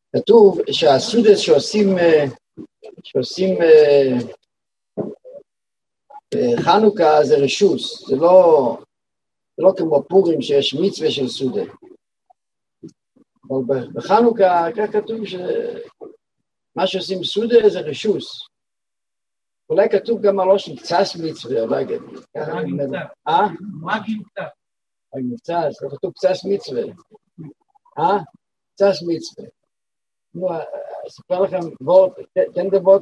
כתוב שהסודס שעושים חנוכה זה רשוס, זה לא כמו פורים שיש מצווה של סודה. אבל בחנוכה כך כתוב שמה שעושים סודה זה רשוס. אולי כתוב גם על ראש קצס מצווה, אולי גם. מה גילתה? קצס, לא כתוב קצס מצווה. קצס מצווה. נו, אספר לכם וורט, תן דבוט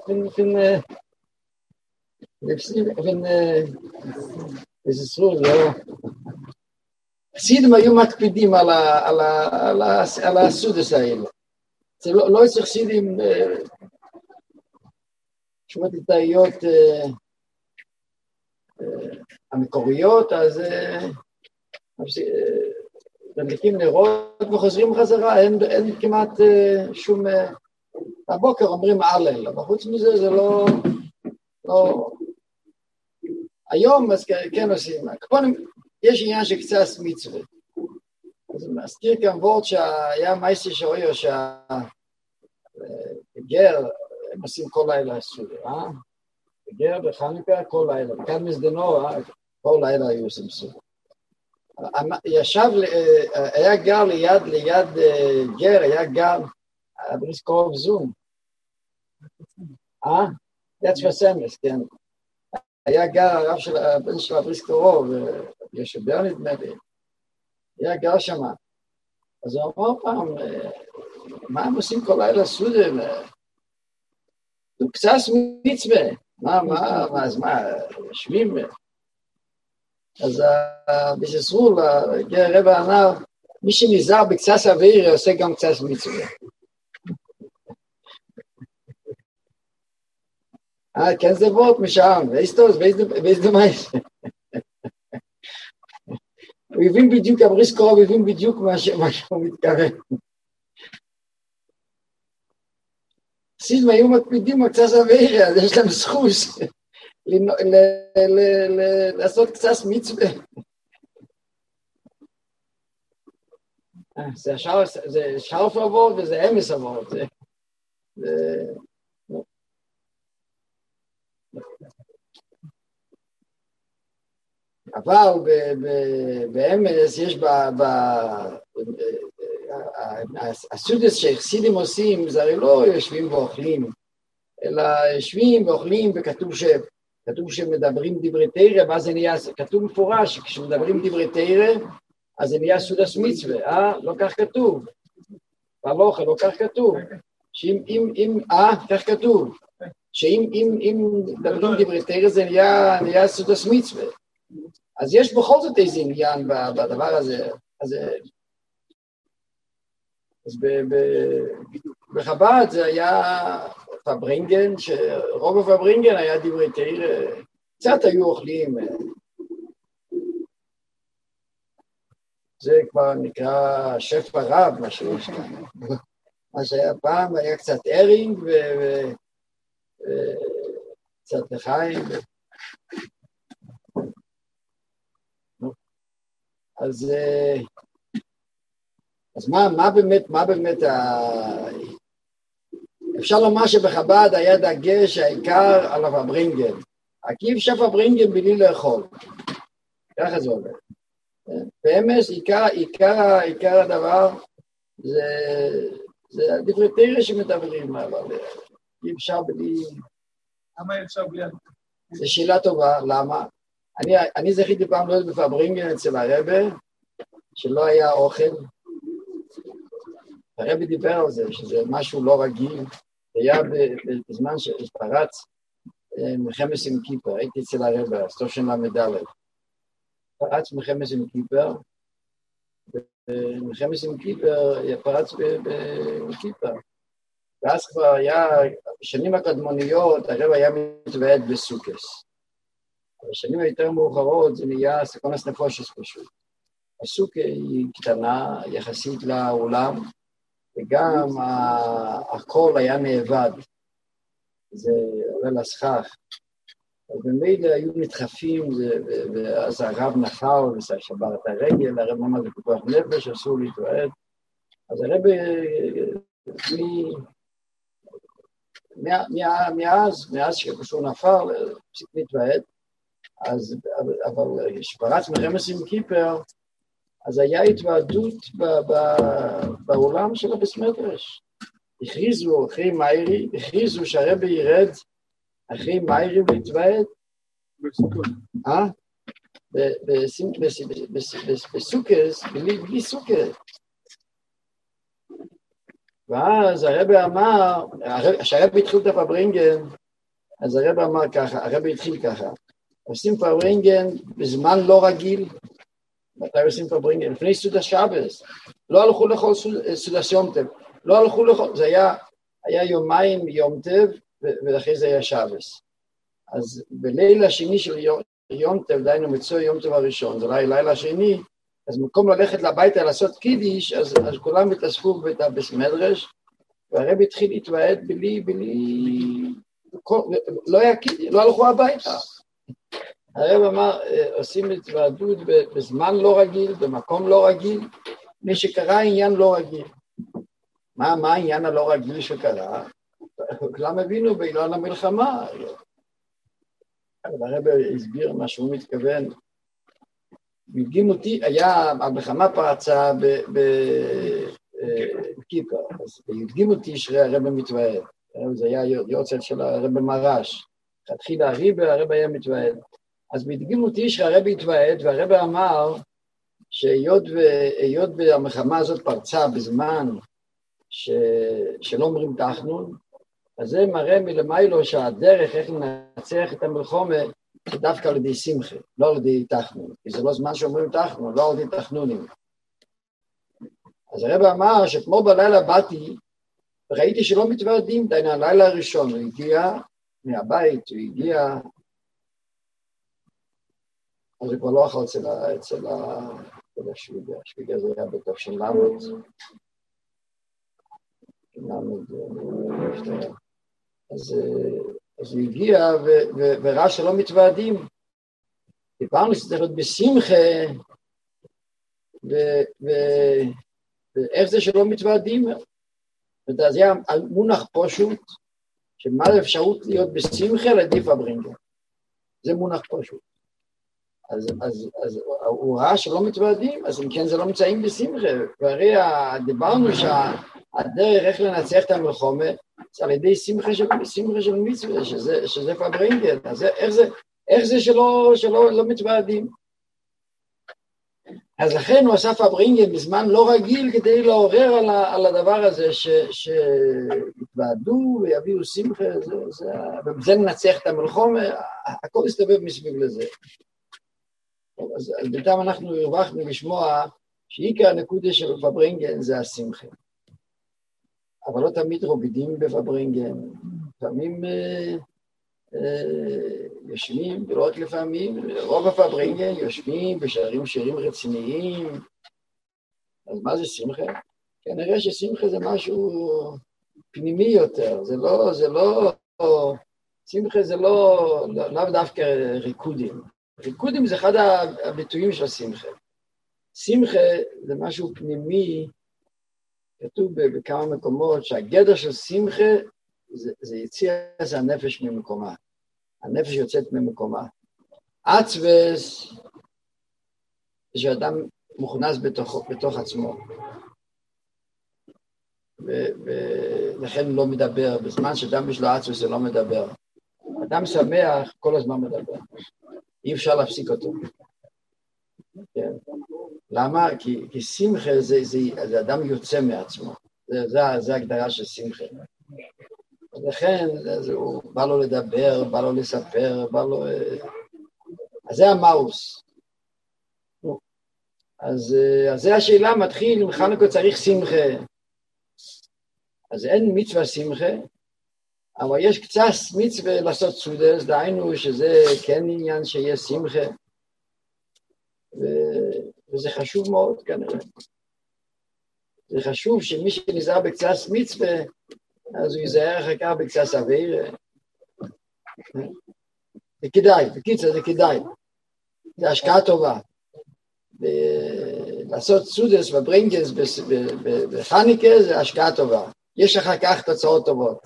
איזה סרור, לא. חסידים היו מקפידים על הסודס האלה. זה לא צריך חסידים, שמעתי את האיות המקוריות, אז מדליקים נרות וחוזרים חזרה, אין כמעט שום, בבוקר אומרים הלל, אבל חוץ מזה זה לא, היום אז כן עושים, יש עניין של קצת מצווה, אז מזכיר כאן וורט שהיה מייסטי שאויו שהגר, הם עושים כל לילה סודה, גר בחנוכה כל לילה, כאן מזדנו, כל לילה היו עושים סודה. ישב, היה גר ליד גר, היה גר, בריס קרוב זום. יד שפסמס, כן. היה גר הרב של הבן של הבריס קרוב, ישבר נדמה לי. היה גר שם. אז הוא אמר פעם, מה הם עושים כל לילה סודם? הוא קצת מצווה. אז מה, יושבים? אז בססרול, רב הענר, מי שנזהר בקצת אוויר עושה גם קצת מצווה. כן זה וורט משם, ואיזה מייס. הוא הבין בדיוק, הבריס קרוב הבין בדיוק מה שהוא מתכוון. סידים היו מקפידים קצת אוויר, אז יש להם סחוס. לעשות קצת מצווה. זה שרף עבוד וזה אמס עבוד. אבל באמס יש הסודס שהחסידים עושים, זה הרי לא יושבים ואוכלים, אלא יושבים ואוכלים כתוב שמדברים דברי תורה, ואז זה נהיה, כתוב מפורש, כשמדברים דברי תורה, אז זה נהיה סודס מצווה, לא כך כתוב. בהלוכה, לא כך כתוב. כך כתוב. שאם מדברים דברי תורה, זה נהיה סודס מצווה. אז יש בכל זאת איזה עניין בדבר הזה. אז בחב"ד זה היה פברינגן, שרוב הפברינגן היה דברי תורה, קצת היו אוכלים. זה כבר נקרא שף הרב, מה שיש כאן. מה שהיה פעם, היה קצת ארינג וקצת לחיים. אז מה באמת אפשר לומר שבחב"ד היה דגש העיקר על הפברינגן. כי אפשר פברינגן בלי לאכול. ככה זה עובד. באמס, עיקר הדבר זה דברי תורה שמדברים, אבל אי אפשר בלי... למה אפשר בלי... זו שאלה טובה, למה? אני זכיתי פעם להיות בפברינגן אצל הרבה, שלא היה אוכל. הרבי דיבר על זה, שזה משהו לא רגיל. היה בזמן שפרץ מלחמת יום כיפור, הייתי אצל הרבה, סוף של למד' פרץ מלחמת יום כיפור, ומלחמת יום כיפור פרץ בכיפור. ואז כבר היה, בשנים הקדמוניות, הרבה היה מתוועד בסוכס. בשנים היותר מאוחרות זה נהיה סכונס נפושס פשוט. הסוכה היא קטנה יחסית לעולם, וגם הכל היה נאבד. זה עולה לסכך. ובמילה היו נדחפים, ואז הרב נחל, ושבר את הרגל, הרב אמר זה פיקוח נפש, אסור להתוועד. אז הרב מאז שהוא נפל, הפסיק להתוועד, אבל כשפרץ מלחמת יום כיפר, אז היה התוועדות בעולם של הביס מדרש. הכריזו אחרי מאירי, הכריזו שהרבי ירד אחרי מאירי להתוועד. בסוכס, בלי סוכס. ואז הרבי אמר, כשהרבי התחיל את הפברינגן, אז הרבי אמר ככה, הרבי התחיל ככה, עושים פברינגן בזמן לא רגיל, מתי עושים פברינגן? לפני סעודת שבס, לא הלכו לכל סעודת יום טוב, לא הלכו לכל, זה היה יומיים יום טוב, ואחרי זה היה שבס. אז בלילה השני של יום טוב, דיינו מצוא יום טוב הראשון, זה לילה השני, אז במקום ללכת לביתה לעשות קידיש, אז כולם התאספו בביס מדרש, והרבי התחיל להתוועד לא היה קידיש, לא הלכו הביתה. הרבי אמר, עושים התוועדות בזמן לא רגיל, במקום לא רגיל, מי שקרה עניין לא רגיל. מה העניין הלא רגיל שקרה? כולם הבינו בעילון המלחמה. הרבי הסביר מה שהוא מתכוון. מדגים אותי, המלחמה פרצה בכיפר, אז מדגים אותי שהרבי מתוועד. זה היה יוצאת של הרבי מרש. התחיל הרבי היה מתוועד. אז מדגים אותי שהרבי התוועד, והרבי אמר שהיות והמלחמה הזאת פרצה בזמן שלא אומרים תחנון, אז זה מראה מלמיילו שהדרך איך לנצח את המלחמה זה דווקא על ידי שמחה, לא על ידי תחנון, כי זה לא זמן שאומרים תחנון, לא על ידי תחנונים. אז הרבי אמר שכמו בלילה באתי, וראיתי שלא מתוועדים, דיינו הלילה הראשון, הוא הגיע מהבית, הוא הגיע, אז הוא כבר לא אכל אצל השוויגה, השוויגה זה היה בתוך של למד, אז הוא הגיע וראה שלא מתוועדים. דיברנו שצריך להיות בשמחה, ואיך זה שלא מתוועדים? אז היה מונח פשוט, שמה האפשרות להיות בשמחה לעדיף הברינגה. זה מונח פשוט. אז הוא ראה שלא מתוועדים, אז אם כן זה לא מצאים בשמחה. והרי דיברנו שהדרך איך לנצח את המלחמה, זה על ידי שמחה של מצווה, שזה פברינגן. אז איך זה שלא מתוועדים? אז לכן הוא עשה פברינגן בזמן לא רגיל, כדי לעורר על הדבר הזה, שיתוועדו ויביאו שמחה, ובזה ננצח את המלחמה, הכל יסתובב מסביב לזה. אז בינתיים אנחנו הרווחנו לשמוע שעיקר הנקודה של פברינגן זה השמחה. אבל לא תמיד רוקדים בפברינגן, לפעמים יושבים, ולא רק לפעמים, רוב הפברינגן יושבים ושרים שירים רציניים. אז מה זה שמחה? כנראה ששמחה זה משהו פנימי יותר, שמחה זה לא דווקא ריקודים. ריקודים זה אחד הביטויים של שמחה. שמחה זה משהו פנימי, כתוב בכמה מקומות, שהגדר של שמחה זה יציאת הנפש ממקומה. הנפש יוצאת ממקומה. עצבס, שאדם מוכנס בתוך עצמו. ולכן לא מדבר, בזמן שאדם יש לו עצבס זה לא מדבר. אדם שמח כל הזמן מדבר. אי אפשר להפסיק אותו. כן. למה? כי שמחה זה אדם יוצא מעצמו. זה ההגדרה של שמחה. לכן הוא בא לו לדבר, בא לו לספר, בא לו... אז זה המאוס. אז זה השאלה מתחיל, אם חנוכה צריך שמחה. אז אין מצווה שמחה, אבל יש קצת מצווה לעשות סעודס, דהיינו שזה כן עניין שיהיה שמחה, וזה חשוב מאוד כנראה. זה חשוב שמי שנזהר בקצת מצווה, אז הוא ייזהר אחר כך בקצת עבירה. זה כדאי, בקיצר זה כדאי. זה השקעה טובה. לעשות סעודס וברינגס בחנוכה זה השקעה טובה. יש אחר כך תוצאות טובות.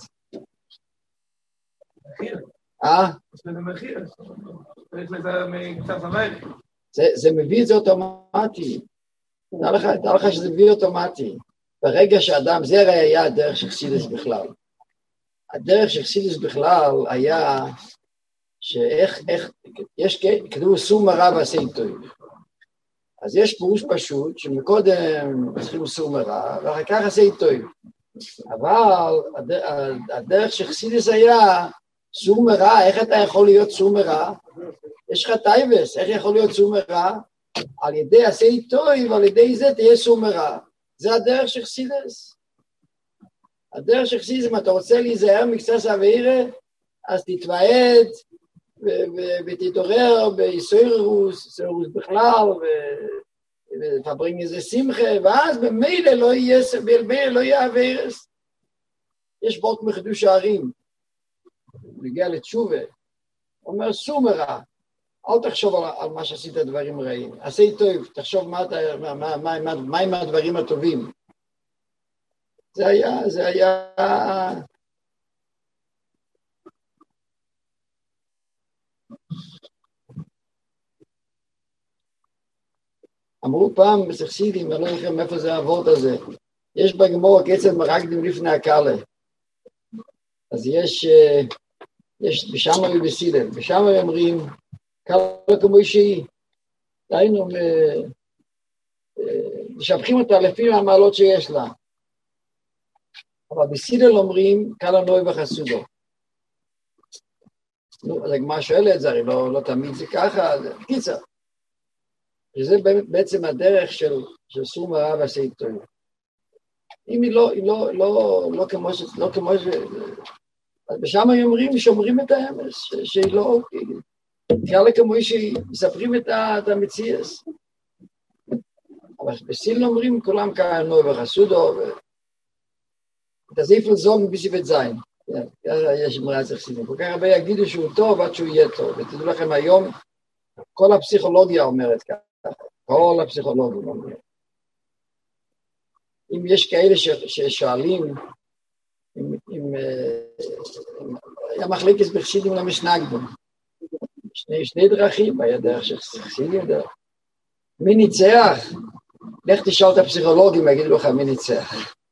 מחיר. זה מחיר. צריך לזה מקצת המלך. זה מביא את זה אוטומטי. דע לך שזה מביא אוטומטי. ברגע שאדם, זה הרי היה הדרך של חסידות בכלל. הדרך של חסידות בכלל היה שאיך, יש כתוב סור מרע ועשה טוב. אז יש פירוש פשוט שמקודם צריכים סור מרע ואחר כך עשה טוב. אבל הדרך של חסידות היה סור מרע, איך אתה יכול להיות סור מרע? יש לך טייבס, איך יכול להיות סור מרע? על ידי עשה טוב ועל ידי זה תהיה סור מרע. זה הדרך של חסידות. הדרך של חסידות, אם אתה רוצה להיזהר מקצת עבירה, אז תתוועד ותתעורר ביסוירוס בכלל, ותברינג איזה שמחה, ואז במילא לא יהיה עבירס. יש בורק מחידוש הערים, נגיע לתשובה, אומר סור מרע, אל תחשוב על מה שעשית דברים רעים, עשה טוב, תחשוב מה עם הדברים הטובים. זה היה אמרו פעם בסכסידים, אני לא יודע מאיפה זה העבוד הזה, יש בגמור קצת מרקדים לפני הקלה, אז יש בשמה ובסילל, בשמה אומרים קלה כמו שהיא, דיינו משבחים אותה לפי המעלות שיש לה, אבל בסילל אומרים קלה נוי וחסודו. אז הגמרא שואלת, זה הרי לא תמיד זה ככה, קיצר. שזה בעצם הדרך של סור מרע ועשה טוב. אם היא לא כמו ש... אז בשם אומרים, שומרים את האמס, שהיא לא... תראה כמו שמספרים את המציאס. אבל בסיל אומרים, כולם כאן נוי וחסודו, את הזיפל זו מביסי בית זין. יש אמרה צריך סינים. כל כך הרבה יגידו שהוא טוב עד שהוא יהיה טוב. ותדעו לכם היום, כל הפסיכולוגיה אומרת ככה. כל הפסיכולוגים אומרים. אם יש כאלה ששואלים, אם היה מחלקת בחסידים למשנגדים, שני דרכים, היה דרך של חסידים דרך. מי ניצח? לך תשאל את הפסיכולוגים, יגידו לך מי ניצח.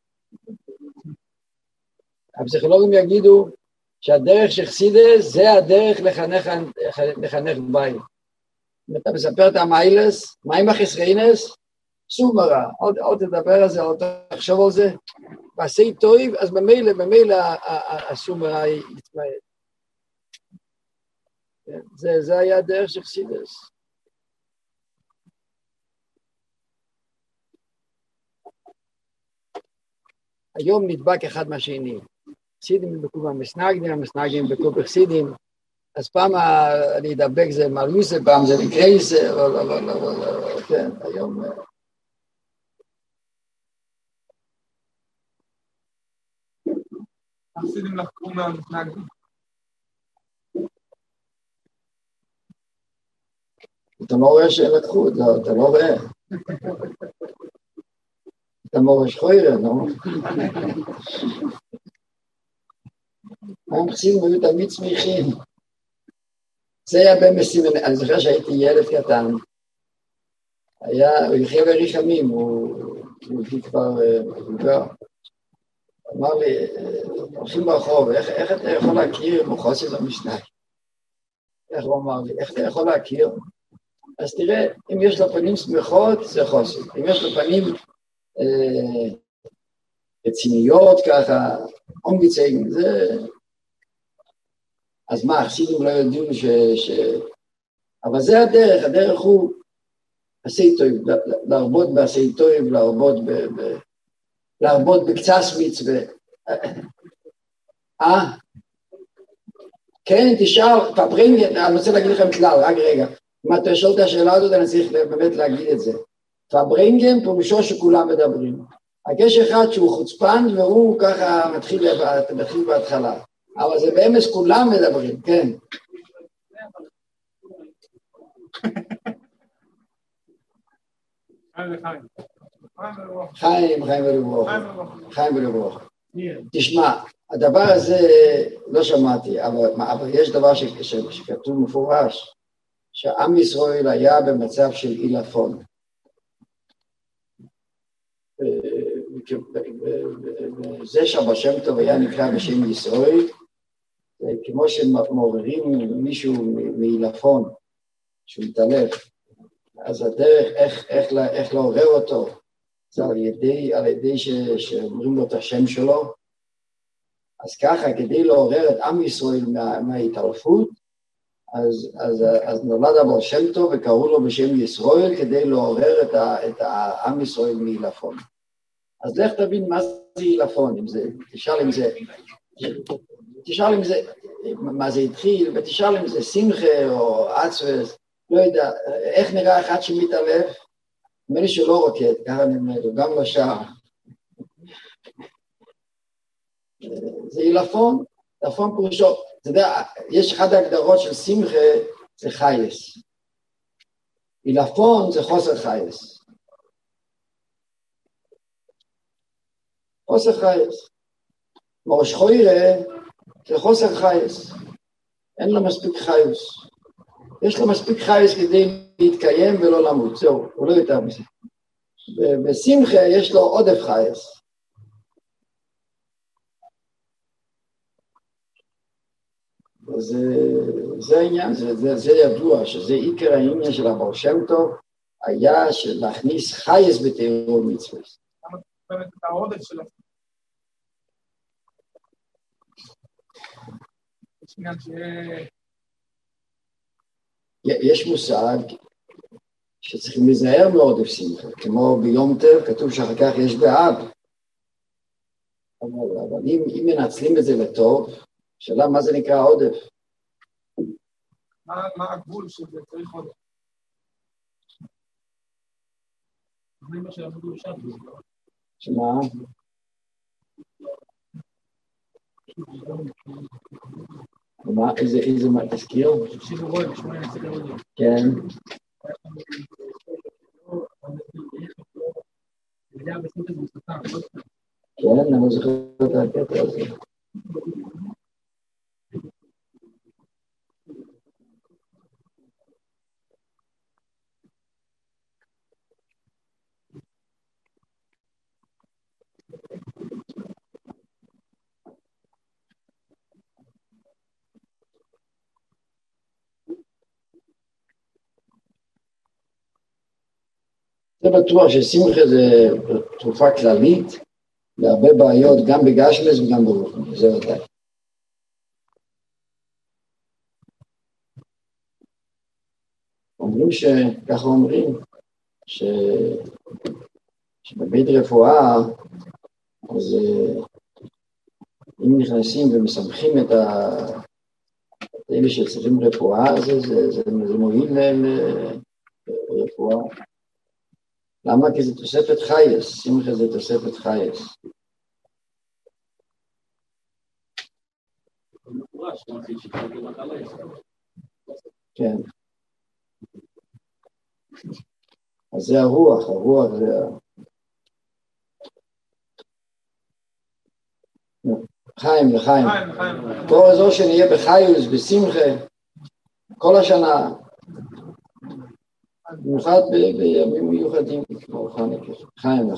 הפסיכולוגים יגידו שהדרך של חסידות זה הדרך לחנך בית. אם אתה מספר את המיילס, מה עם החסריינס? סור מרע, עוד תדבר על זה, עוד תחשוב על זה, ועשה טוב, אז במילא הסור מרע יתמעט. זה היה הדרך של חסידות. היום נדבק אחד מהשני. חסידים נדבקו במסנגדים, המסנגדים נדבקו בחסידים, אז פעם אני אדבק זה מלמיסה, פעם זה לקרייסה, כן, היום... החסידים לקחו מהמסנגדים. אתה לא רואה שלקחו, אתה לא רואה. אתה מורש חוירה, לא? החסידים היו תמיד שמחים. זה היה במסימן, אני זוכר שהייתי ילד קטן, הוא יחיה בריחמים, הוא כבר מבוגר, אמר לי, הולכים ברחוב, איך אתה יכול להכיר מחוסר למשנה? איך הוא אמר לי, איך אתה יכול להכיר? אז תראה, אם יש לו פנים שמחות, זה חוסר, אם יש לו פנים רציניות ככה, אומגיצים, זה... אז מה, החסידים לא יודעים אבל זה הדרך הוא עשה טוב, להרבות בעשה טוב, להרבות בקצס מצווה. כן, תשאל, אני רוצה להגיד לכם כלל, רק רגע, אם אתה שואל את השאלה הזאת, אני צריך באמת להגיד את זה. פברנגן פירושו שכולם מדברים. רק יש אחד שהוא חוצפן, והוא ככה מתחיל בהתחלה. אבל זה באמס כולם מדברים, כן. חיים ולברוך. תשמע, הדבר הזה לא שמעתי, אבל יש דבר שכתוב מפורש, שעם ישראל היה במצב של עילפון. זה שהבעל שם טוב היה נקרא בשם ישראל, כמו שמעוררים מישהו מעילפון, שהוא מתעלף, אז הדרך איך לעורר אותו, זה על ידי שאומרים לו את השם שלו, אז ככה, כדי לעורר את עם ישראל מההתעלפות, אז נולד הבעל שם טוב וקראו לו בשם ישראל, כדי לעורר את עם ישראל מעילפון. אז לך תבין מה זה עילפון, תשאל אם זה, מה זה התחיל, ותשאל אם זה שמחה או עצבס, לא יודע, איך נראה אחד שמתעלף? נדמה לי שלא רוקד, ככה נדמה לי, גם לא שר. זה עילפון, עילפון פירושו, אתה יודע, יש אחת ההגדרות של שמחה, זה חייס. עילפון זה חוסר חייס. חוסר חייס. מורש חוירה זה חוסר חייס. אין לו מספיק חייס. יש לו מספיק חייס כדי להתקיים ולא למות. זהו, הוא לא יותר מזה. בשמחה יש לו עודף חייס. זה העניין, זה ידוע, שזה עיקר העניין של הבעל שם טוב, היה של להכניס חייס בתורה ומצוות. למה באמת את העודף שלו? יש עניין יש מושג שצריכים להיזהר מעודף שמחה, כמו ביום טוב, כתוב שאחר כך יש באב. אבל אם מנצלים את זה לטוב, שאלה מה זה נקרא עודף? מה הגבול שזה צריך עודף? שמה? איזה מה תזכיר? כן. כן, אני זוכר את הקטע הזה. זה בטוח ששמחה זה תרופה כללית, להרבה בעיות, גם בגשמס וגם ברוחני, זה ודאי. אומרים ככה אומרים, שבבית רפואה, אז אם נכנסים ומסמכים את אלה שצריכים רפואה, זה מועיל להם רפואה. למה? כי זה תוספת חייס, שמחה זה תוספת חייס. כן. אז זה הרוח זה... חיים. כל הזו שנהיה בחיוס, בשמחה, כל השנה, במיוחד בימים מיוחדים, כמו חנוכה, חיים.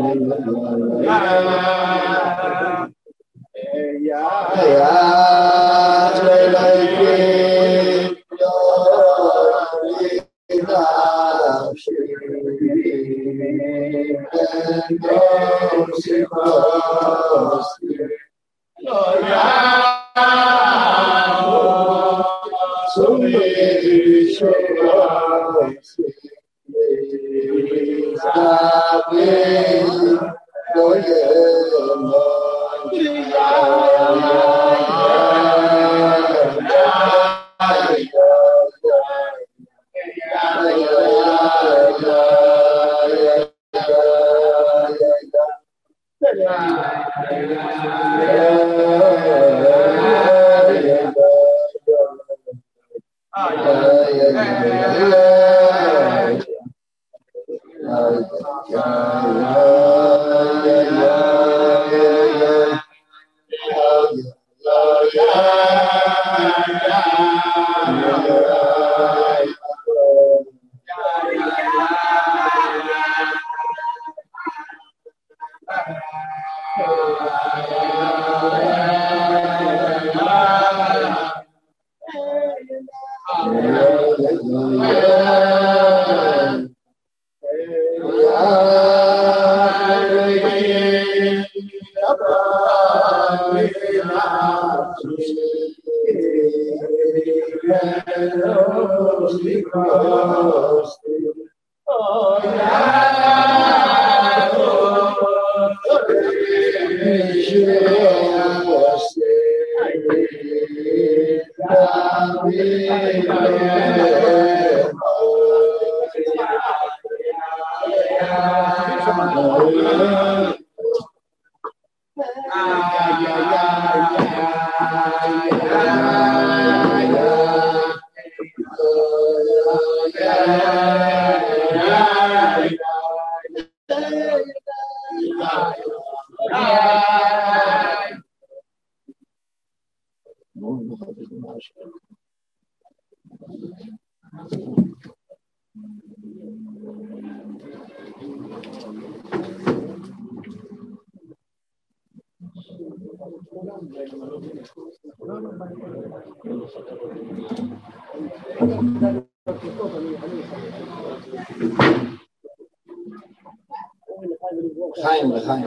לחיים, לחיים.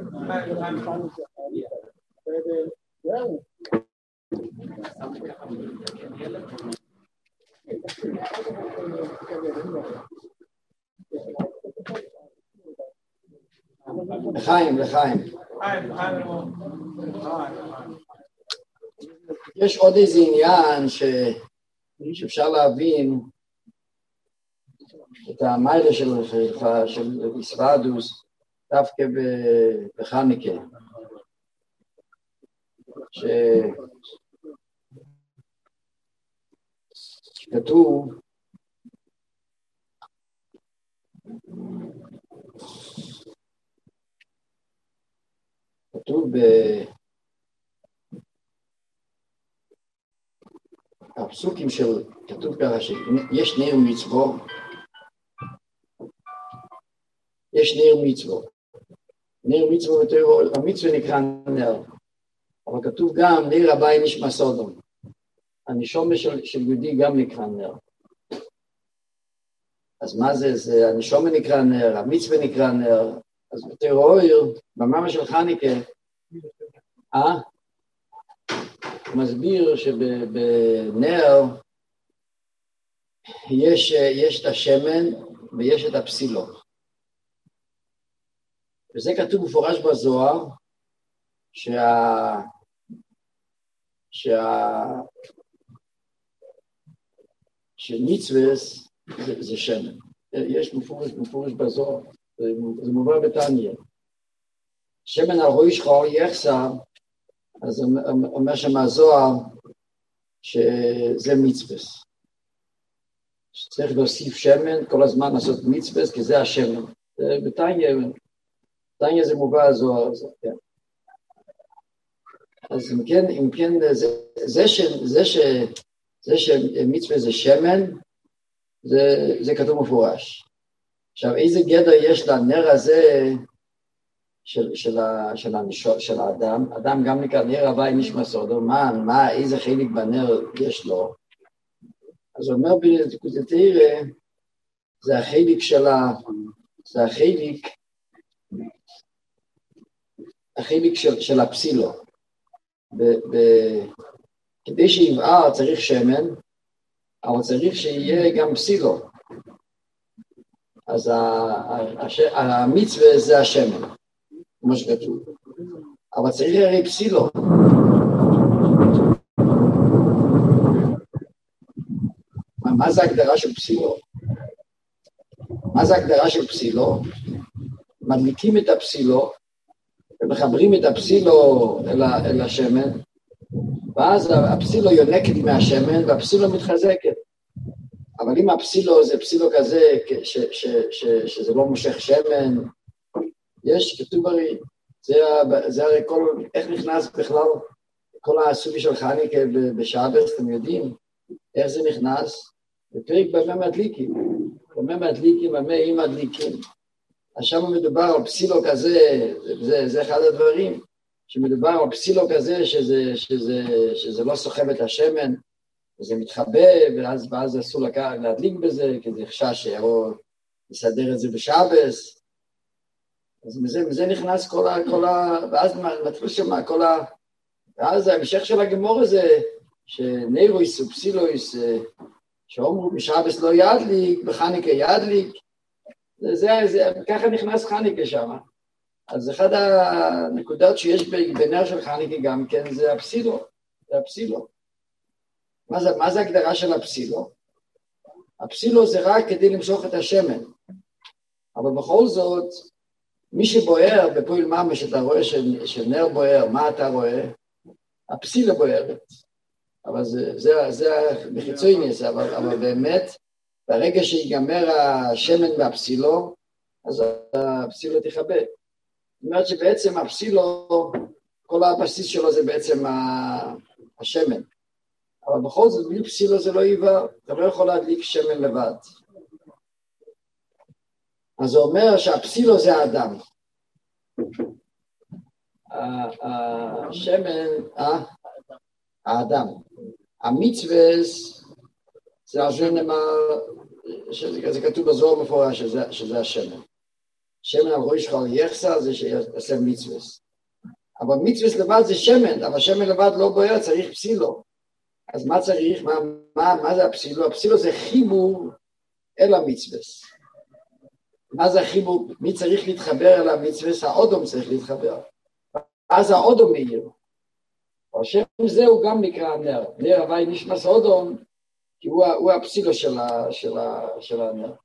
לחיים, לחיים. יש עוד איזה עניין שאפשר להבין את המיילה של איסוודוס דווקא בחנוכה, שכתוב הפסוקים כתוב ככה שיש נר מצוות, יש נר מצוות. נר מצוות, המצווה נקרא נר, אבל כתוב גם נר הבית נשמע סודום. הנשמה של יהודי גם נקרא נר. אז מה זה? הנשמה נקרא נר, המצווה נקרא נר. אז בתיאוריה, במאמר של חנוכה, מסביר שבנר יש את השמן ויש את הפסילות. וזה כתוב מפורש בזוהר, שמצווה זה שמן. יש מפורש בזוהר, זה מובא בתניא. שמן על ראש חור יחסר, אז אומר שם הזוהר שזה מצווה. שצריך להוסיף שמן, כל הזמן לעשות מצווה, כי זה השמן. בתניא זה מובא הזוהר הזה, כן. אז אם כן, זה שמצווה זה שמן, זה כתוב מפורש. עכשיו, איזה גדר יש לנר הזה של האדם. אדם גם נקרא נר הווי נשמע סודו, איזה חלק בנר יש לו. אז הוא אומר בדקותתירה, זה החלק של הפסילו. כדי שיבער צריך שמן, אבל צריך שיהיה גם פסילו. אז המצווה זה השמן, כמו שכתוב. אבל צריך הרי פסילו. מה זה ההגדרה של פסילו? מדליקים את הפסילו, ומחברים את הפסילו אל השמן, ואז הפסילו יונקת מהשמן, והפסילו מתחזקת. אבל אם הפסילו זה פסילו כזה, שזה לא מושך שמן, כתוב הרי, זה הרי איך נכנס בכלל, כל הסוגי של חנוכה בשבת, אתם יודעים, איך זה נכנס? בפרק במה מדליקים, אם מדליקים. אז שם מדובר על פסילו כזה, זה אחד הדברים, שמדובר על פסילו כזה, שזה לא סוחב את השמן, וזה מתחבא, ואז אסור להדליק בזה, כי זה חשש שיבוא לסדר את זה בשבת. אז מזה נכנס ואז מתחיל שם ואז ההמשך של הגמור הזה, שנרויס ופסילויס, שאומרו בשבת לא ידליק, בחנוכה ידליק, ככה נכנס חנוכה שם. אז אחד הנקודות שיש בנר של חנוכה גם כן, זה הפסילו. מה זה הגדרה של הפסילו? הפסילו זה רק כדי למשוך את השמן. אבל בכל זאת, מי שבוער בפועל ממש, אתה רואה שנר בוער, מה אתה רואה? הפסילה בוערת. אבל זה בחיצוניס, אבל באמת, ברגע שיגמר השמן והפסילו, אז הפסילו תחבא. זאת אומרת שבעצם הפסילו, כל הבסיס שלו זה בעצם השמן. אבל בכל זאת, בלי פסילו זה לא עיוור, אתה לא יכול להדליק שמן לבד. אז זה אומר שהפסילו זה האדם. השמן, האדם. המצווה זה נאמר, זה כתוב בזוהר מפורש שזה השמן. שמן על ראש שלך יחסר זה שעושה מצווה. אבל מצווה לבד זה שמן, אבל שמן לבד לא בוער, צריך פסילו. אז מה צריך? מה זה הפסילו? הפסילו זה חיבור אל המצווה. מה זה החיבור? מי צריך להתחבר אל המצווה? האודום צריך להתחבר. אז האודום מאיר. השם זה הוא גם נקרא נר. נר הווי נשמע סודום, כי הוא הפסילו של הנר.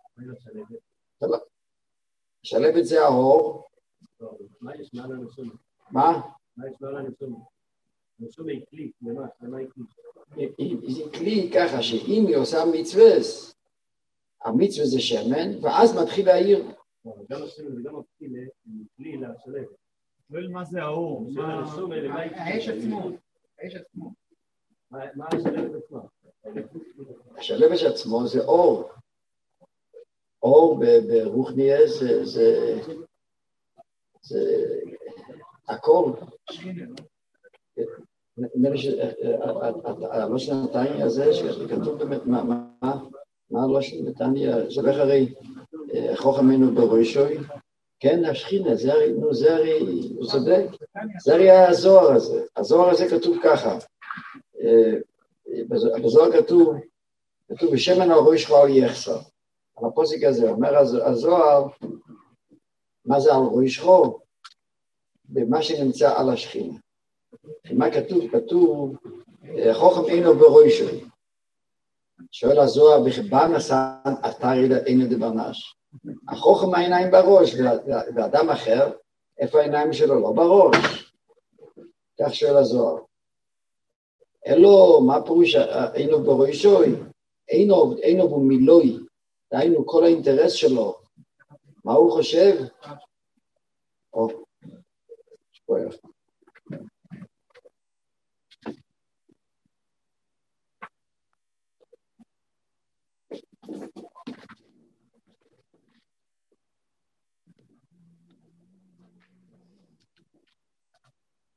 שלבת זה האור. מה יש מעל הנשום? מה? מה יש מעל הנשום? הנשום היא כלי, למה היא כלי? היא כלי ככה שאם היא עושה מצווה, המצווה זה שמן, ואז מתחיל להעיר. גם השמן וגם כלי לשלבת. שואל מה זה האור? האש עצמו. מה השלבת עצמה? השלבת עצמו זה אור. אור ברוחניה זה הכל. נראה לי שהלושן נתניה הזה, שכתוב באמת מה הלושן נתניה, זה הולך הרי חוכמנו בראשוי, כן, השכינה, זה הרי, הוא צודק, זה הרי הזוהר הזה. הזוהר הזה כתוב ככה, בזוהר כתוב בשמן על ראש שלך יחסר. על הפוסק הזה אומר הזוהר, מה זה על ראשך? במה שנמצא על השכינה. מה כתוב? כתוב, חוכם אינו בראשוי. שואל הזוהר, בכבן עשן אתר אינו דברנש. החוכם העיניים בראש, ואדם אחר, איפה העיניים שלו? לא בראש. כך שואל הזוהר. אלו, מה פירוש אינו בראשוי? אינו במילוי. דהיינו כל האינטרס שלו. מה הוא חושב? שפויר.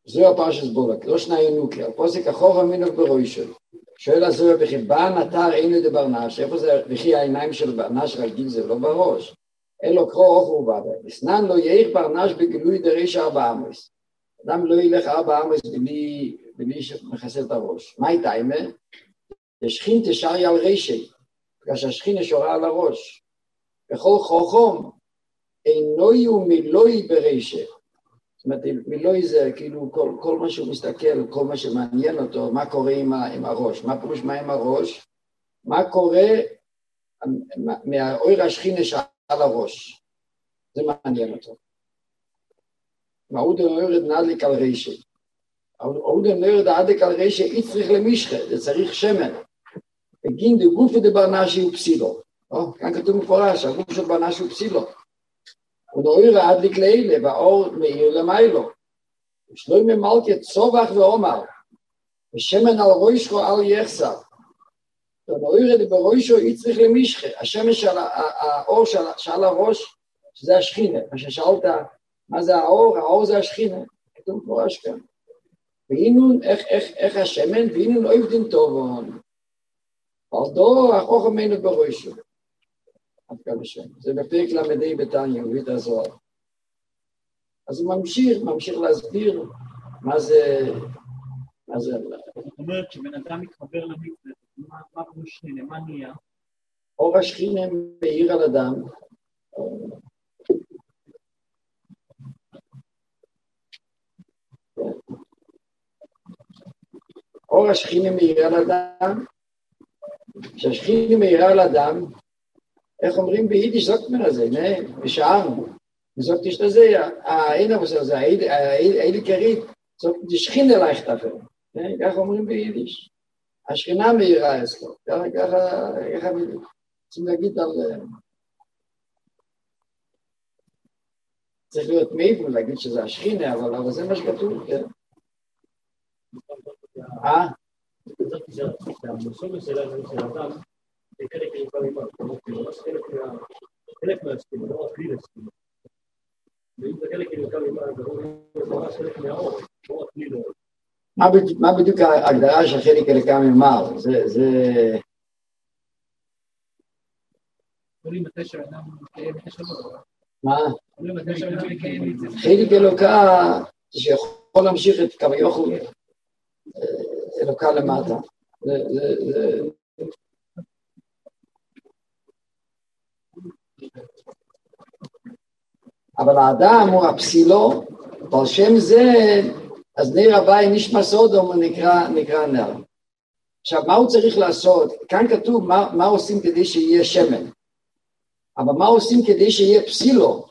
זו הפרשת בולק, לא שניים נוקי, הפוסק אחורה מינוק ברוישו. שואל הזוהר בכי, בא נתר אינו דברנש, איפה זה בכי העיניים של ברנש רגיל, זה לא בראש. אלו קרוא אוכו ובאדה. הסנן לא יאיך ברנש בגילוי דריש 4 אמס. אדם לא ילך 4 אמס בלי שמחסה את הראש. מה הייתה אימה? השכין תשארי על רישי, כאשר השכין ישורה על הראש. בכל חוכום, אינו יהיו מילוי ברישי. זאת אומרת, מילוי זה כאילו כל מה שהוא מסתכל, כל מה שמעניין אותו, מה קורה עם הראש. מה פירוש מה עם הראש? מה קורה מהאור השכין שעל הראש. זה מעניין אותו. מהאודן אורד נדליק על רישי. האודן אורד נדליק על רישי, צריך למשחה, זה צריך שמן. בגין דגוף דברנשי ופסילו. כאן כתוב מפורש, הגוף של ברנשי ופסילו. ונאיר הדליק לאלה, והאור מאיר למיילו. ושלוי ממלכת צובח ואומר, ושמן על ראשו אל יחסר. ונאיר בראשו יצריך למשחה. השמן של האור שעל הראש, שזה השכינה. מה ששאלת, מה זה האור? האור זה השכינה. כתוב מפורש כאן. והנה איך השמן, והנה לא יבדין טובון. על דור החוכם אינו בראשו. זה בפרק למדי בתניא, הוא הביא את הזוהר. אז הוא ממשיך להסביר מה זה... זאת אומרת, שבן אדם מתחבר למצוות, מה פירוש שכינה, מה נהיה? אור השכינה מאיר על אדם. אור השכינה מאיר על אדם. כשהשכינה מאירה על אדם, איך אומרים ביידיש זוקט מן הזה, בשערנו, זוקט יש לזה, אין אבל זה, האילי קרית, זוקט שכינה אלייך תפר, כך אומרים ביידיש, השכינה מאירה אצלו, ככה צריכים להגיד על, צריך להיות מאיפה להגיד שזה השכינה, אבל זה מה שכתוב, כן? המושג של האדם, זה חלק חלק מהסכים, לא רק לי לסכים. ואם זה חלק זה ממש חלק מהאור, לא רק לי לא. מה בדיוק ההגדרה של חלק אלוקה ממעל? זה... אומרים מתי שאדם מקיים את השלום. מה? אומרים מתי שאדם מקיים את זה. חלק אלוקה זה שיכול להמשיך את כביכול אלוקה למטה. אבל האדם הוא הפסילו, ועל שם זה, אז נר הווי נשמע סודום, הוא נקרא נר. עכשיו, מה הוא צריך לעשות? כאן כתוב מה עושים כדי שיהיה שמן. אבל מה עושים כדי שיהיה פסילו?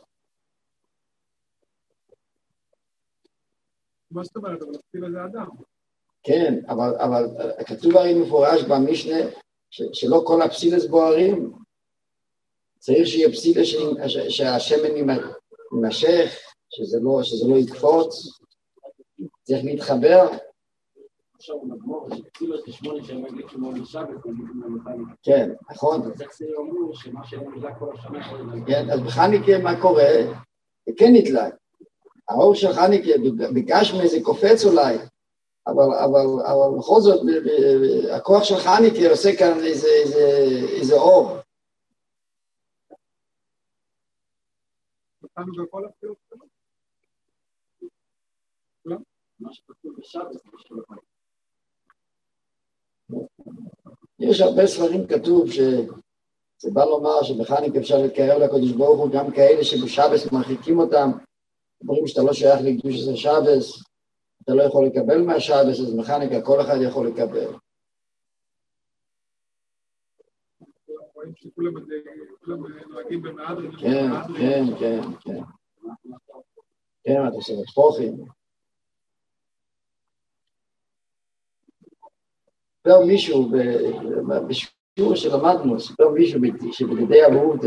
מה זאת אומרת? אבל הפסילה זה אדם. כן, אבל כתוב הרי מפורש במשנה, שלא כל הפסילס בוערים. צריך שיהיה פסילה שהשמן יימשך, שזה לא יקפוץ, צריך להתחבר. עכשיו הוא נגמור, שפסילה זה 8 שהם מגיעים כמו לשבת, כן, נכון. אז איך זה אומר שמה שהם נדלק כל השנה שלנו? כן, אז בחניקה מה קורה? זה כן נדלק. האור של חניקה, בגשמי זה קופץ אולי, אבל בכל זאת, הכוח של חניקה עושה כאן איזה אור. נתנו בכל הפעילות שלנו? לא? מה שכתוב בשבת זה בשביל הפעילות. יש הרבה ספרים כתוב שזה בא לומר שבחניקה אפשר לקרב לקדוש ברוך הוא גם כאלה שבשבת מרחיקים אותם, אומרים שאתה לא שייך לקדוש של שבת, אתה לא יכול לקבל מהשבת, אז בחניקה כל אחד יכול לקבל. רואים שכולם נוהגים במהדרין. כן. כן, אתה עושה פוחים. סיפר מישהו, בשיעור שלמדנו, סיפר מישהו שבגדי אבהות,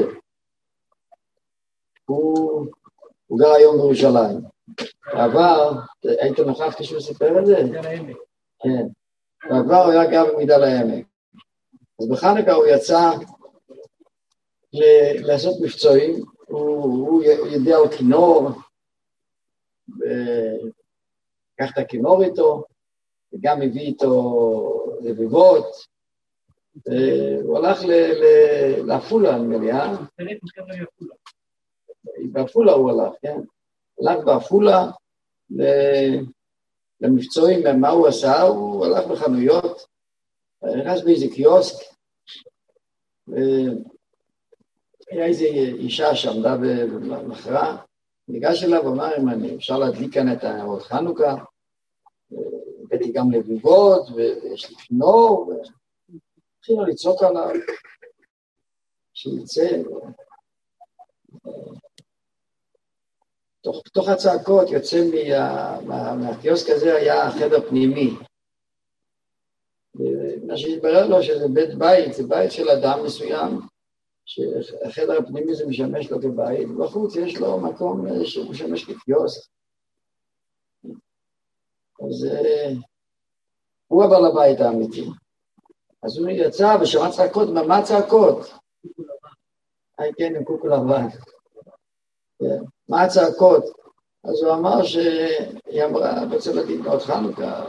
הוא גר היום בירושלים. בעבר, היית נוכח כשהוא סיפר את זה? כן. בעבר הוא היה גר במגדל העמק. אז בחנוכה הוא יצא לעשות מבצעים, הוא יודע על כינור, לקח את הכינור איתו, וגם הביא איתו לביבות, הוא הלך לאפולה, נדמה לי, באפולה הוא הלך, כן? הלך באפולה למבצועים, מה הוא עשה? הוא הלך בחנויות, נכנס באיזה קיוסק, היה איזו אישה שעמדה במחרה, ניגש אליו ואמר, אם אפשר להדליק כאן את נרות חנוכה, הבאתי גם לביבות, ויש לי כינור, והתחילו לצעוק עליו, שיצא. תוך הצעקות יוצא מהקיוסק הזה היה החדר פנימי. מה שהתברר לו שזה בית בית, זה בית של אדם מסוים, שהחדר הפנימי זה משמש לו כבית, ובחוץ יש לו מקום שמשמש כקיוסק. אז הוא הבעל הבית האמיתי. אז הוא יצא ושמע צעקות, מה צעקות? כן, עם קוקו לבן. מה הצעקות? אז הוא אמר שהיא אמרה, רוצה להגיד נרות חנוכה.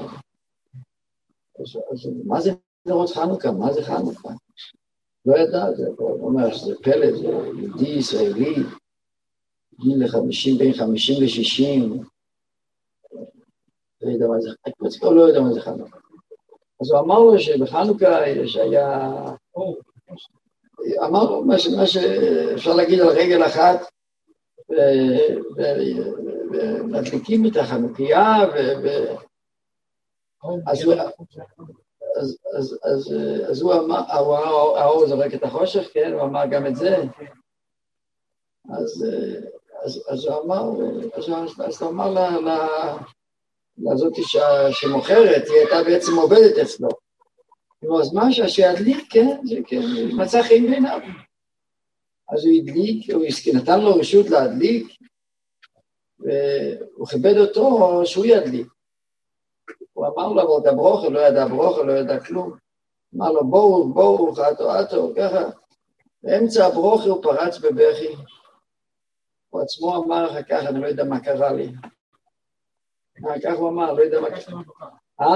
אז מה זה נרות חנוכה? מה זה חנוכה? לא ידע, הוא אומר שזה פלא, זה יהודי ישראלי, גיל בין 50 ל-60, לא יודע מה זה, לא יודע מה זה חנוכה. אז הוא אמר לו שבחנוכה היה, אמר לו מה שאפשר להגיד על רגל אחת, ומדליקים את החנוכיה, אז הוא אמר, האור זורק את החושך, כן, הוא אמר גם את זה. אז הוא אמר, אז הוא אמר לזאת שמוכרת, היא הייתה בעצם עובדת אצלו. אז מה שידליק, כן, זה כן, מצא חיים בעיניו. אז הוא הדליק, הוא נתן לו רשות להדליק, והוא כיבד אותו שהוא ידליק. הוא אמר לו, אבל אתה ברוכה, לא ידע ברוכה, לא ידע כלום. אמר לו, בואו, חתו, ככה. באמצע הברוכה הוא פרץ בבכי. הוא עצמו אמר אחר כך, אני לא יודע מה קרה לי. כך הוא אמר, לא יודע מה קרה.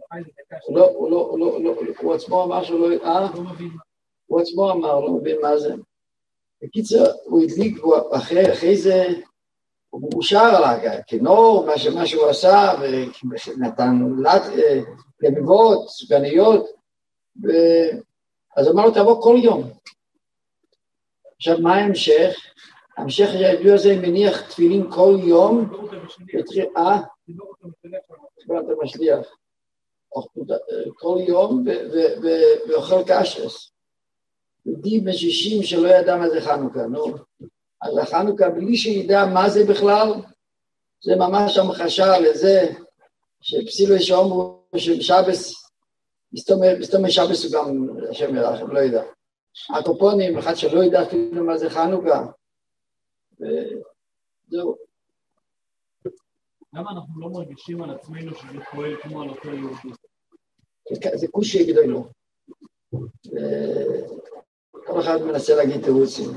הוא עצמו אמר שהוא לא יודע, הוא עצמו אמר, לא מבין מה זה. בקיצר, הוא הדליק, אחרי זה, הוא שר על הכינור, מה שהוא עשה, ונתן לביבות, סגניות, אז אמר לו, תבוא כל יום. עכשיו, מה ההמשך? ההמשך הידוע הזה מניח תפילין כל יום, אתה משליח, כל יום, ואוכל קשרס. יהודי בן 60 שלא ידע מה זה חנוכה, נו. אז החנוכה, בלי שידע מה זה בכלל, זה ממש המחשה לזה, שפסילו שאומרו שבשבס, מסתום שבס הוא גם, השם ירחם, לא ידע. הקופונים, אחד שלא ידע אפילו מה זה חנוכה, וזהו. למה אנחנו לא מרגישים על עצמנו שזה פועל כמו על אותו יהודי? זה קושי גדול. כל אחד מנסה להגיד תירוצים.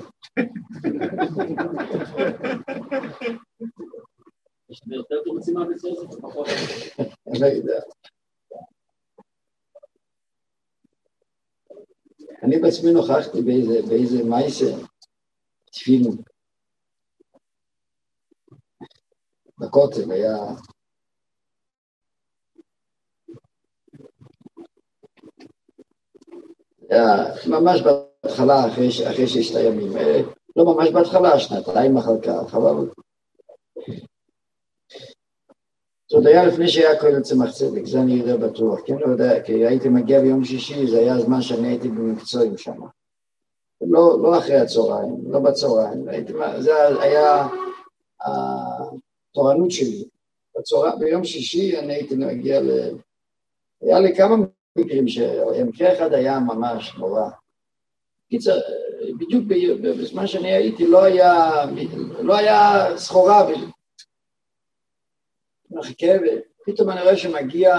יש יותר תירוצים מהבצעות, זה פחות. אני לא יודע. אני בעצמי נוכחתי באיזה מייסר, תפילו. בכותל היה... ממש בהתחלה, אחרי 6 ימים, לא ממש בהתחלה, 2 אחר כך, חבל. זאת היה לפני שהיה כהן צמח צדק, זה אני יודע בטוח, כן, לא יודע, כי הייתי מגיע ביום שישי, זה היה הזמן שאני הייתי במקצועים שם. לא אחרי הצהריים, לא בצהריים, זה היה התורנות שלי. ביום שישי אני הייתי מגיע היה לי כמה מקרים שמקרה אחד היה ממש נורא. קיצר, בדיוק בזמן שאני הייתי לא היה סחורה מחכה, ופתאום אני רואה שמגיע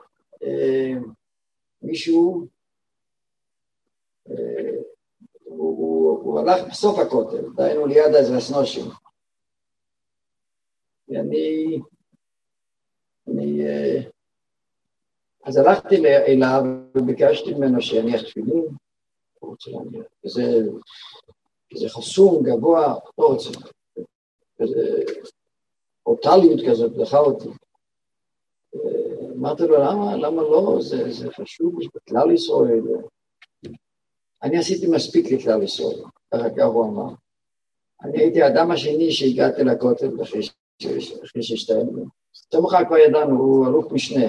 מישהו, הוא הלך בסוף הכותל, דיינו ליד הזרסנושים. ואני אז הלכתי אליו וביקשתי ממנו שיניח תפילין, זה חסום, גבוה, לא רוצה, כזה אוטליות כזאת, דחה אותי. אמרתי לו, למה לא? זה חשוב, בכלל ישראל. אני עשיתי מספיק לכלל ישראל, ככה הוא אמר. אני הייתי האדם השני שהגעתי לכותל אחרי שהשתיים. סמוך כבר ידענו, הוא אלוף משנה.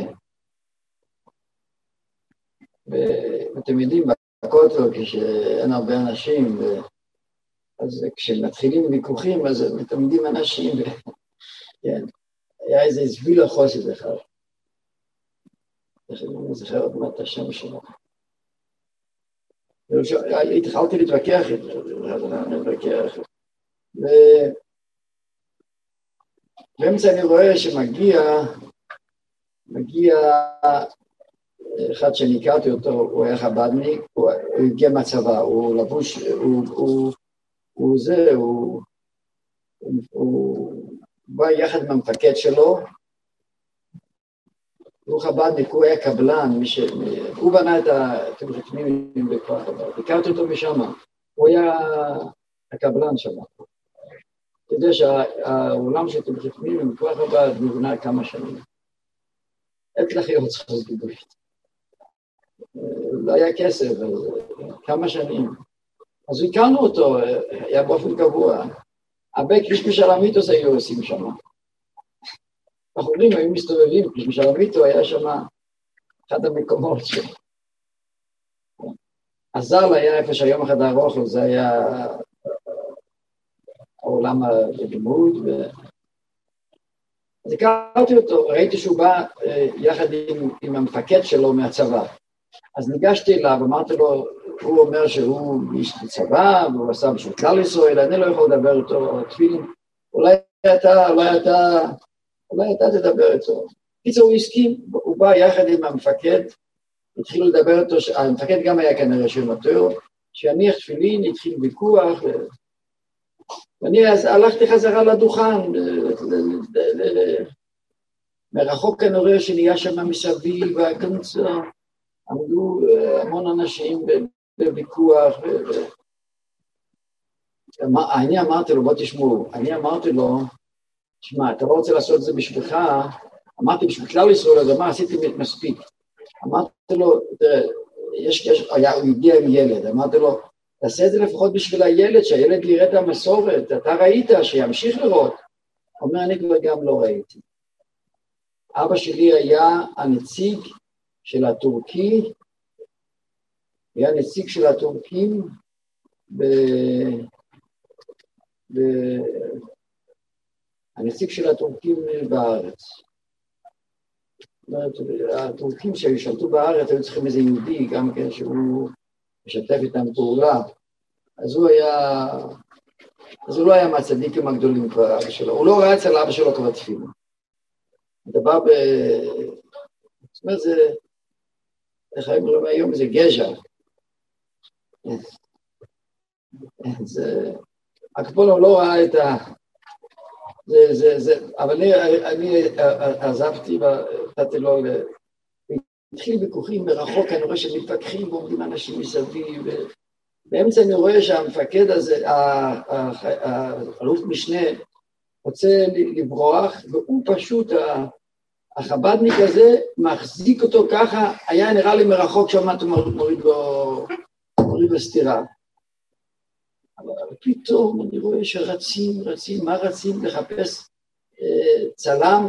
ואתם יודעים, בכותל כשאין הרבה אנשים, אז כשמתחילים ויכוחים, אז מתעמדים אנשים, היה איזה סביל החוסד אחד. אני זוכר עוד מעט את השם שלו. התחלתי להתווכח איתו, באמצע אני רואה שמגיע אחד שאני הכרתי אותו, הוא היה חבדניק, הוא הגיע מהצבא, הוא לבוש, הוא בא יחד עם המפקד שלו, הוא חבדניק, הוא היה קבלן, הוא בנה את התמריתמים בכפר חב"ד, הכרתי אותו משם, הוא היה הקבלן שם. אתה יודע שהעולם של התמריתמים בכפר חב"ד נבנה כמה שנים. את לחיות חז גידושת. לא היה כסף, כמה שנים. אז הכרנו אותו, היה באופן קבוע. הרבה כביש משלמיתוס היו עושים שם. בחורים היו מסתובבים, כביש משלמיתו היה שם אחד המקומות שם. הזל היה איפה שהיום אחד הארוכל, זה היה העולם הלימוד. אז הכרתי אותו, ראיתי שהוא בא יחד עם המפקד שלו מהצבא. אז ניגשתי אליו, אמרתי לו, הוא אומר שהוא איש בצבא, והוא עשה בשביל כלל ישראל, אני לא יכול לדבר איתו על תפילין, אולי אתה תדבר איתו. קיצור, הוא הסכים, הוא בא יחד עם המפקד, התחילו לדבר איתו, המפקד גם היה כנראה שם יותר, שיניח תפילין, התחיל ויכוח, ואני אז הלכתי חזרה לדוכן, מרחוק כנראה שנהיה שם מסביב, עמדו המון אנשים בוויכוח, אני אמרתי לו, בוא תשמעו, שמע, אתה לא רוצה לעשות את זה בשבילך, אמרתי בשביל כלל ישראל, אז מה עשיתי מספיק, אמרתי לו, תראה, הוא הגיע עם ילד, אמרתי לו, תעשה את זה לפחות בשביל הילד, שהילד יראה את המסורת, אתה ראית, שימשיך לראות, אומר, אני כבר גם לא ראיתי. אבא שלי היה הנציג של הטורקי, היה נציג של הטורקים הנציג של הטורקים בארץ. הטורקים שהשתלטו בארץ היו צריכים איזה יהודי, גם כן שהוא משתף איתם פעולה, אז הוא לא היה מהצדיקים הגדולים כבר אבא שלו, הוא לא ראה אצל אבא שלו כבר תפילה. הדבר זאת אומרת זה, איך אומרים היום, זה גז'ה. אקפולו לא ראה את אבל אני עזבתי ונתתי לו, התחיל בכוחים מרחוק, אני רואה שמתפקחים ועומדים אנשים מסביב, באמצע אני רואה שהמפקד הזה, האלוף משנה, רוצה לברוח, והוא פשוט, החבדניק הזה מחזיק אותו ככה, היה נראה לי מרחוק שמעת מוריד לו סתירה. אבל פתאום אני רואה שרצים, מה רצים לחפש צלם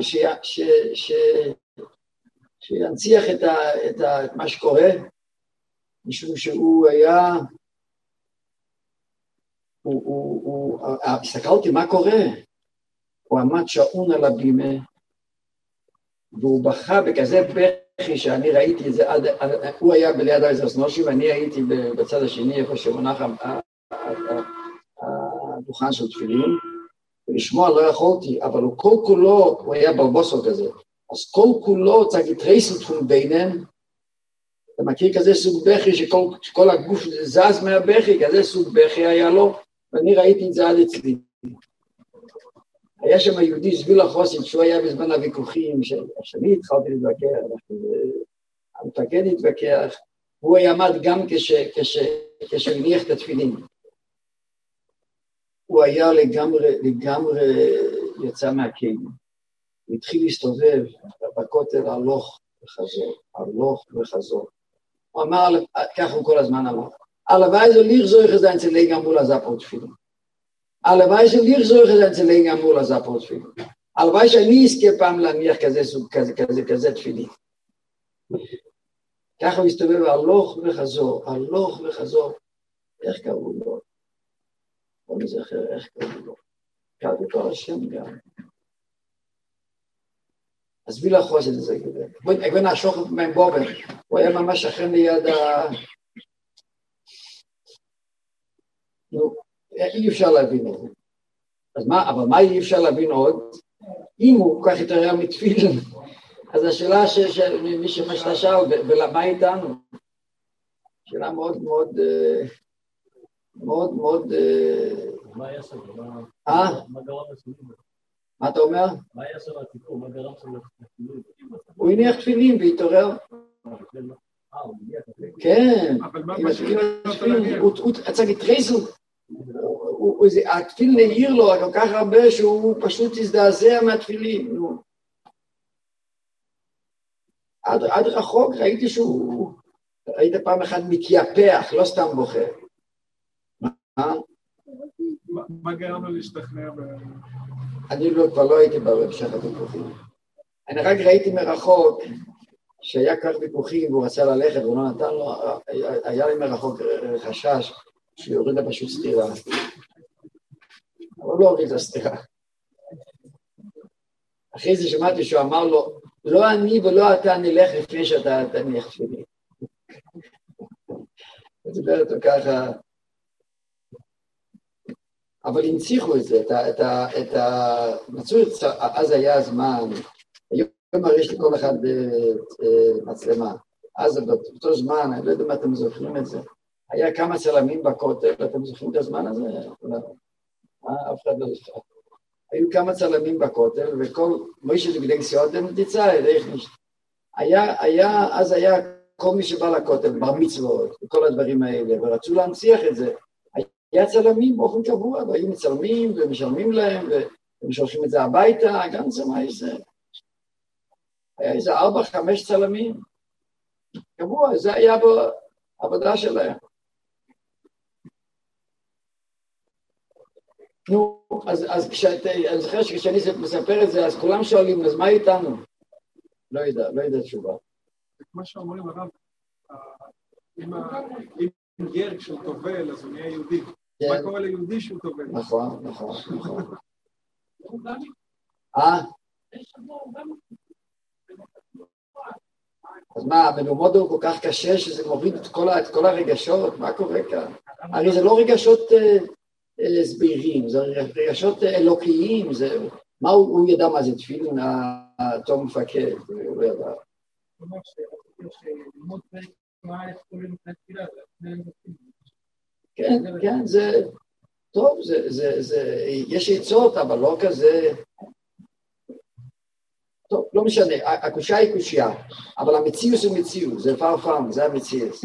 שינציח את מה שקורה, משום שהוא היה, הסתכלתי מה קורה, הוא עמד שעון על הבימה, והוא בכה בכזה בכי שאני ראיתי את זה, הוא היה בליד העזר סנושים, ואני הייתי בצד השני, איפה שמונח הדוכן של תפילין, ולשמוע לא יכולתי, אבל הוא כל כולו, הוא היה ברבוסו כזה, אז כל כולו צריך להתרייסות פון ביינן, אתה מכיר כזה סוג בכי, שכל הגוף זז מהבכי, כזה סוג בכי היה לו, ואני ראיתי את זה עד אצלי. היה שם יהודי זביל החוסית, שהוא היה בזמן הוויכוחים, שאני התחלתי להתווכח, המפקד התווכח, הוא היה עמד גם כשהוא הניח את התפילין. הוא היה לגמרי יצא מהכלים. הוא התחיל להסתובב בכותל הלוך וחזור, הלוך וחזור. הוא אמר, ככה הוא כל הזמן אמר, הלוואי זה ליך זויך זה אצלי גמול הזפות תפילין. הלוואי זה ליך זויך זה אצלי גמול הזפות תפילין. הלוואי שאני אזכה פעם להניח כזה תפילין. ככה הוא הסתובב הלוך וחזור, הלוך וחזור. איך קראו לו? בוא נזכר איך קראו לו. קראו אותו השם גם. אז בי לחוש את זה. בואי נעשוך מהם בובן. הוא היה ממש שכן ליד נו, אי אפשר להבין את זה. אבל מה אי אפשר להבין עוד? אם הוא כל כך התעורר מתפילין, אז השאלה שמי שמשתה שאל, ולמה איתנו? שאלה מאוד מאוד, מאוד מאוד... מה היה שם? מה גרם לסביבים? מה אתה אומר? מה היה שם הסיפור? מה גרם שם לסביבים? הוא הניח תפילין והתעורר. כן, הוא צריך להתרזו. התפילין העיר לו כל כך הרבה שהוא פשוט הזדעזע מהתפילין. עד רחוק ראיתי ראית פעם אחת מתייפח, לא סתם בוכה. מה גרם לו להשתכנע? אני כבר לא הייתי בהמשך הוויכוחים. אני רק ראיתי מרחוק שהיה כך ויכוחים והוא רצה ללכת והוא לא נתן לו, היה לי מרחוק חשש שהוא יוריד לה פשוט סתירה. אבל לא הוריד לה סתירה. אחרי זה שמעתי שהוא אמר לו, לא אני ולא אתה נלך לפני שאתה תניח תפילין. הוא דיבר אותו ככה, אבל הנציחו את זה, אז היה הזמן, היום הרי יש לכל אחד מצלמה, אז באותו זמן, אני לא יודע מה אתם זוכרים את זה, היה כמה צלמים בכותל, אתם זוכרים את הזמן הזה? אף אחד לא זוכר. היו כמה צלמים בכותל, וכל מוישה דגדג סיודם תצא, אז היה כל מי שבא לכותל, בר מצוות, וכל הדברים האלה, ורצו להנציח את זה. היה צלמים באופן קבוע, והיו מצלמים ומשלמים להם, ומשלחים את זה הביתה, גם זה מה יש זה. היה איזה 4-5 צלמים, קבוע, זה היה בעבודה שלהם. נו, אז אני זוכר שכשאני מספר את זה, אז כולם שואלים, אז מה איתנו? לא יודע תשובה. מה שאומרים הרב, אם גר כשהוא טובל, אז הוא נהיה יהודי. מה קורה ליהודי שהוא טובל? נכון. אז מה, המלומד הוא כל כך קשה שזה מוריד את כל הרגשות? מה קורה כאן? הרי זה לא רגשות סבירים, זה רגשות אלוקיים, מה הוא ידע מה זה תפילין, אותו מפקד, הוא לא ידע. כלומר שללמוד מה יכול להיות תפילה, כן, זה טוב, יש עצות, אבל לא כזה, טוב, לא משנה, הקושייה היא קושייה, אבל המציאוס הוא מציאוס, זה פעם, זה המציאוס.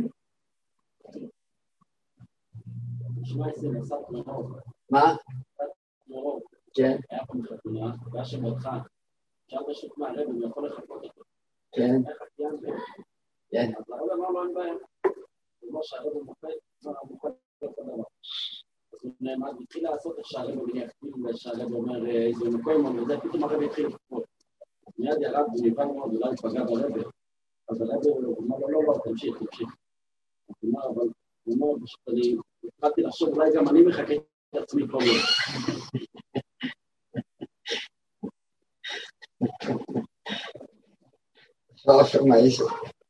מה? כן. היה פה מחתונה, היה שם אותך, אפשר בשוק מהרב, אני יכול לחכות אותו. כן. כן. אז הרב אמר לו אין בעיה. כמו שהרב הוא מוחד, הוא מוחד אותו דבר. אז הוא נעמד, התחיל לעשות איך שהרב הוא מניח, שהרב אומר איזה מקום, וזה פתאום הרב התחיל לפחות. מיד ירד ונבן מאוד, אולי פגע ברב. אז הרב הוא אמר לו, לא, תמשיך. הוא אמר, אבל הוא אומר, אני התחלתי לחשוב, אולי גם אני מחכה את עצמי כל יום. לא, מה יש?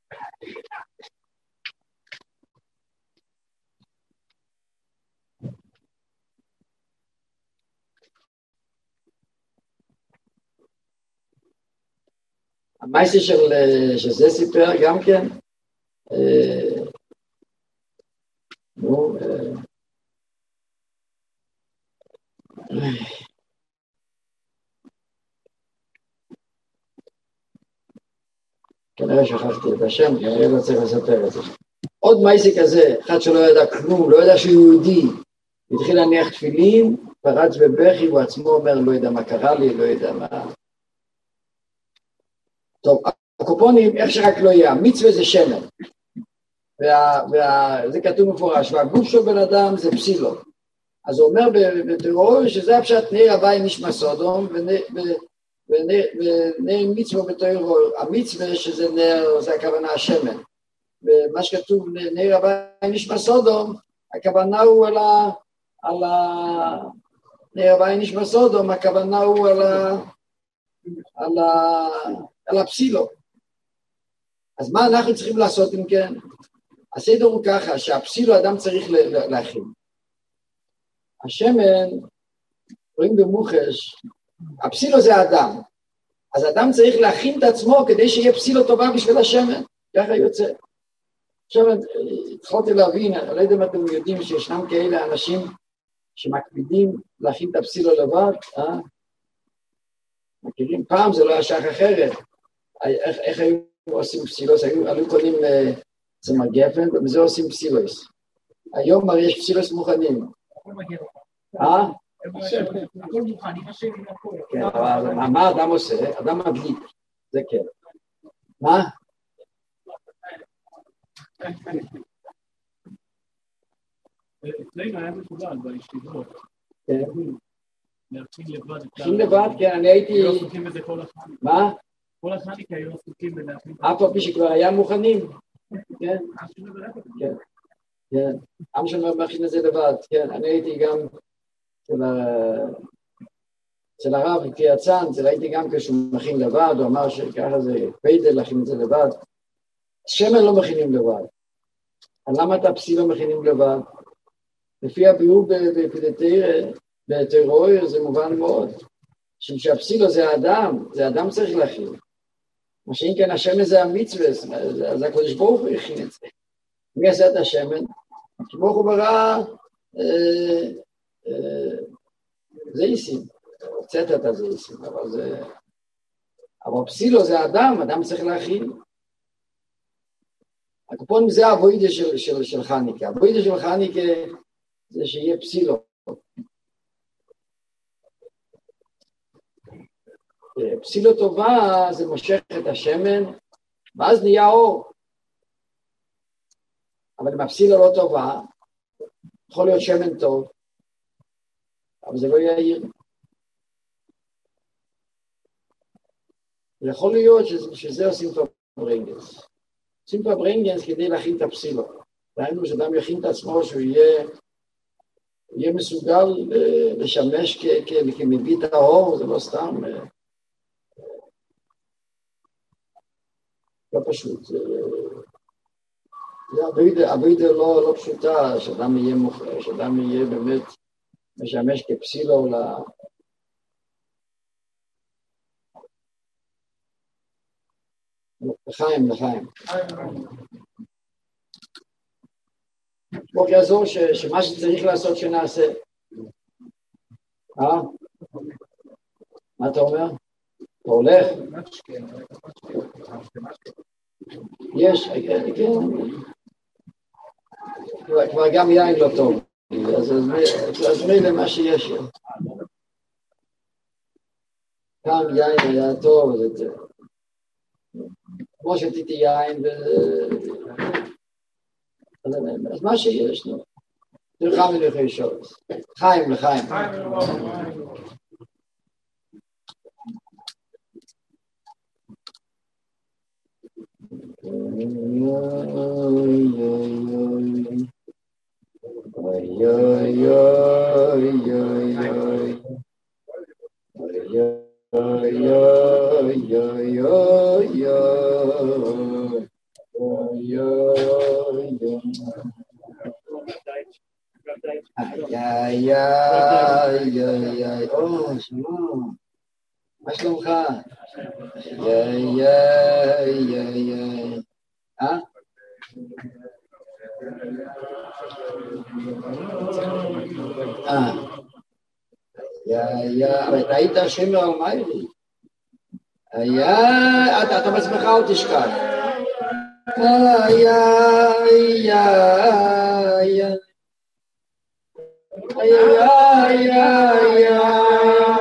המייסי שזה סיפר גם כן, כנראה שכחתי את השם, כנראה לא צריך לספר את זה. עוד מייסי כזה, אחד שלא ידע כלום, לא ידע שהוא יהודי, התחיל להניח תפילין, פרץ בבכי, הוא עצמו אומר, לא יודע מה קרה לי, לא יודע מה. טוב, הקופונים, איך שרק לא יהיה, המצווה זה שמן, וזה כתוב מפורש, והגוף של בן אדם זה פסילו. אז הוא אומר בתיאוריה שזה הפשט נר הווי נשמע סודום, ונר מצווה בתיאוריה, המצווה שזה נר, זה הכוונה השמן. ומה שכתוב נר הווי נשמע סודום, הכוונה הוא נר הווי נשמע סודום, הכוונה הוא על הפסילו. אז מה אנחנו צריכים לעשות אם כן? הסדר הוא ככה, שהפסילו אדם צריך להכין. השמן, רואים במוחש, הפסילו זה האדם. אז אדם צריך להכין את עצמו כדי שיהיה פסילו טובה בשביל השמן. ככה יוצא. עכשיו התחלתי להבין, אני לא יודע אם אתם יודעים שישנם כאלה אנשים שמקפידים להכין את הפסילו לבד, מכירים? פעם זה לא היה שייך אחרת. איך היו עושים פסילוס? היו קונים צמר גפן, ובזה עושים פסילוס. היום הרי יש פסילוס מוכנים. הכל מוכן, עם השם, עם הכל. כן, אבל מה אדם עושה? אדם מדליק, זה כן. מה? אצלנו היה מקובל בישיבות. כן. להכין לבד. להכין לבד, כן, אני הייתי... היו עסוקים בזה כל החניקה. מה? כל החניקה היו עסוקים בלהכין. אף פעם שכבר היה מוכנים. כן. כן. כן. עם שם מכין את זה לבד. כן, אני הייתי גם אצל הרב קיאצן, ראיתי גם כשהוא מכין לבד, הוא אמר שככה זה פיידל להכין את זה לבד. שמן לא מכינים לבד. למה את הפסילו מכינים לבד? לפי הביאור בתיאוריה זה מובן מאוד. שהפסילו זה האדם, זה האדם צריך להכין. מה שאם כן השמן זה המצווה, אז הקדוש ברוך הוא הכין את זה. מי עשה את השמן? ברוך הוא ברא זייסים, הוצאת את הזייסים, אבל פסילו זה האדם, אדם צריך להכין. הקופונים זה הווידה של חניקה. הווידה של חניקה זה שיהיה פסילו. פסילו טובה זה מושך את השמן, ואז נהיה אור. אבל אם הפסילה לא טובה, יכול להיות שמן טוב, אבל זה לא יעיר. יכול להיות שזה עושים פברנגנס. עושים פברנגנס כדי להכין את הפסילה. דהיינו שאדם יכין את עצמו שהוא יהיה מסוגל לשמש כמביא את האור, זה לא סתם. לא פשוט. הבידה לא פשוטה, שאדם יהיה באמת משמש כפסילו לחיים. בוא יעזור שמה שצריך לעשות שנעשה. מה אתה אומר? אתה הולך? יש, כן. כבר גם יין לא טוב. אז מילא מה שיש. פעם יין היה טוב, כמו שתיתי יין, אז מה שיש, נו. תלכה מלכי שורס. חיים לחיים. מה שלומך? אבל אתה היית שמר על מיירי. אתה בעצמך אל תשכח. ay, ay, ay, ay. Ay, ay, ay, ay.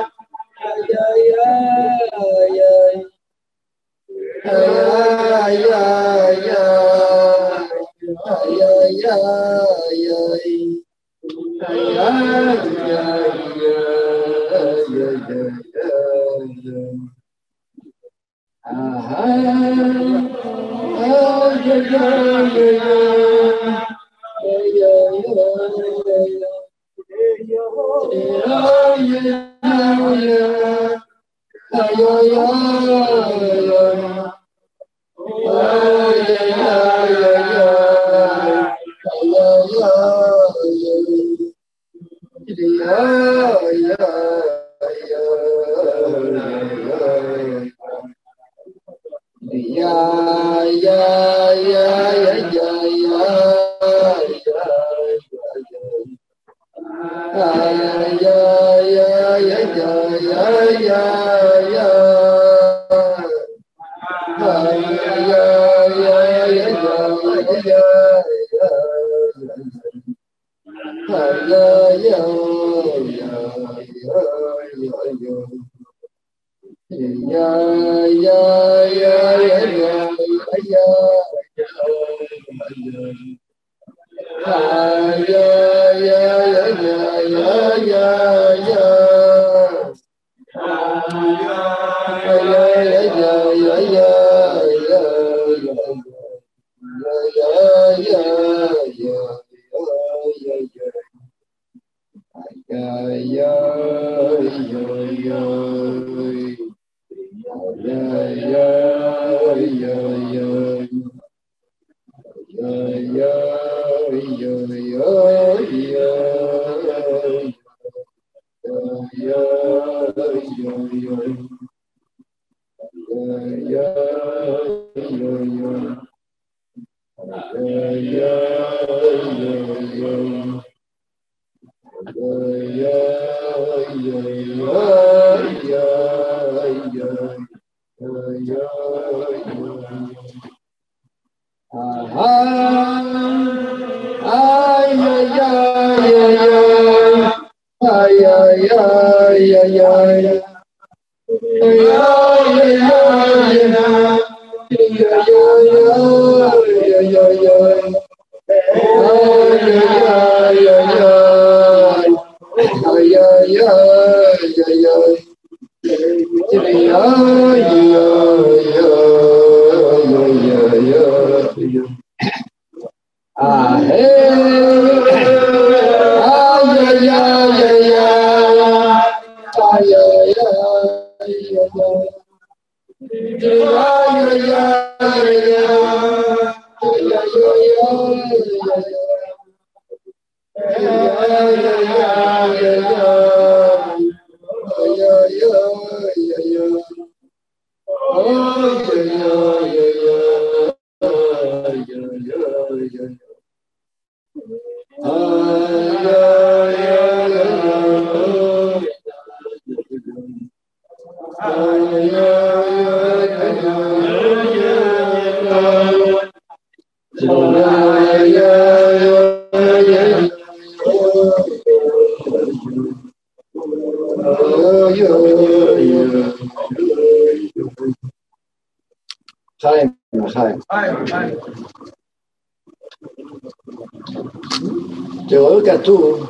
תראו כתוב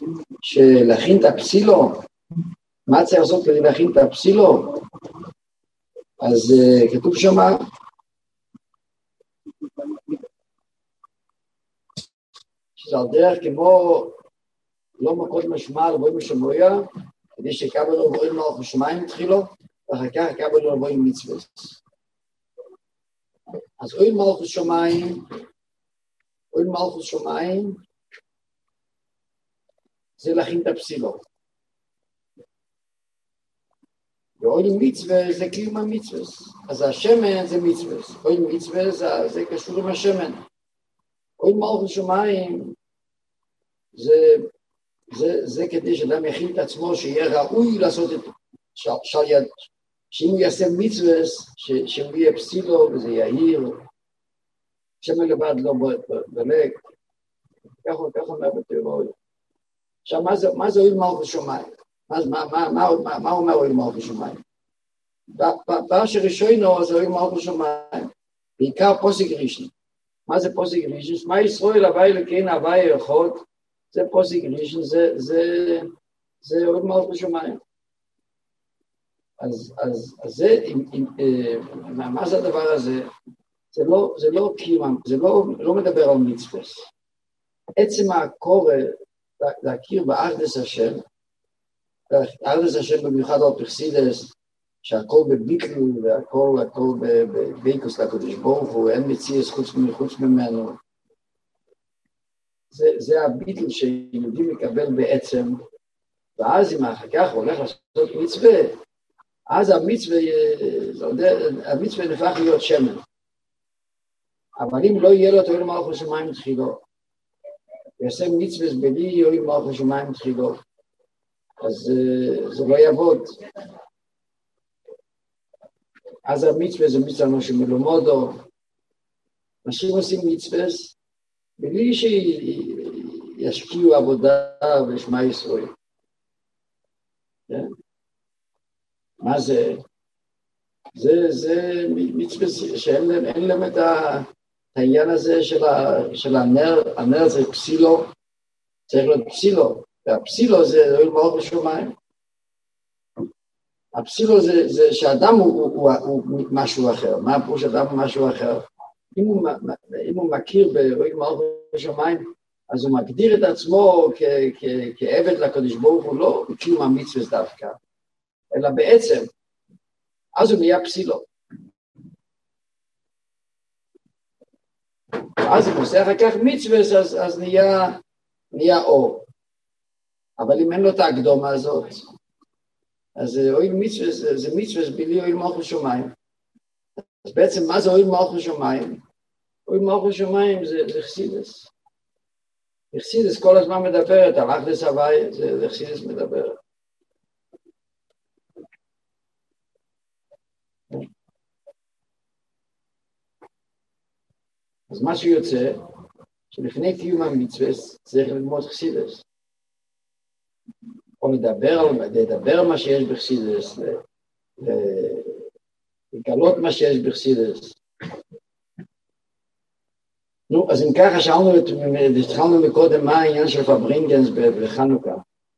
שלהכין את הפסילו, מה צריך לעשות כדי להכין את הפסילו? אז כתוב שמה שזה על דרך כמו לא מכות משמע לבואים משמויה, כדי שקבלו לבואים מלך ושמיים התחילו, ואחר כך קבלו לבואים מצוות. אז אוהל מלכות שמיים, זה להכין את הפסילו. ואוהל מצווה זה קיום המצווה. אז השמן זה מצווה. אוהל מצווה זה קשור עם השמן. אוהל מלכות שמיים זה כדי שאדם יכין את עצמו שיהיה ראוי לעשות את של יד. שאם הוא יעשה מצווה, שהוא יהיה פסילו וזה יהיר, שמן לבד לא בלק, כך אומר בתיאוריה. עכשיו, מה זה הועיל מלכות שמיים? מה אומר הועיל מלכות שמיים? בפרשה ראשונה זה הועיל מלכות שמיים, בעיקר פוסק ראשון. מה זה פוסק ראשון? שמע ישראל הווי אלוקינו הווי אחד, זה פוסק ראשון, זה הועיל מלכות שמיים. אז זה, מה זה הדבר הזה? זה לא קיום, זה לא מדבר על מצווה. עצם הקורא להכיר באחדות השם, אחדות השם במיוחד על פרסידס, שהכל בביטל והכל בביקוס לקדוש ברוך הוא, אין מציאות חוץ ממנו. זה הביטל שיהודי מקבל בעצם, ואז אם אחר כך הולך לעשות מצווה, אז המצווה נפך להיות שמן. אבל אם לא יהיה לו תועיל מלכות שמיים תחילו, יעשה מצווה בלי יועיל מלכות שמיים תחילו, אז זה לא יעבוד. אז המצווה זה מצווה שמלומדו. אנשים עושים מצווה בלי שישקיעו עבודה ושמע ישראל. כן? מה זה? זה מצווה שאין להם את העניין הזה של הנר. הנר זה פסילו, צריך להיות פסילו, והפסילו זה הועיל מלכות שמיים. הפסילו זה שאדם הוא משהו אחר. מה הפירוש אדם הוא משהו אחר? אם הוא מכיר בהועיל מלכות שמיים, אז הוא מגדיר את עצמו כעבד לקדוש ברוך הוא, לא קיום המצווה דווקא, אלא בעצם, אז הוא נהיה פסילו. אז אם עושה אחר כך מצווה, אז נהיה אור. אבל אם אין לו את ההקדומה הזאת, אז הועיל מצווה, זה מצווה בלי הועיל מלכות שמיים. אז בעצם מה זה הועיל מלכות שמיים? הועיל מלכות שמיים זה חסידס. חסידס כל הזמן מדברת, על אחדות הווי, זה חסידס מדברת. אז מה שיוצא, שלפני קיום המצווה צריך ללמוד חסידס. או לדבר מה שיש בחסידס, לגלות מה שיש בחסידס. נו, אז אם ככה התחלנו מקודם מה העניין של פברינגנס בחנוכה.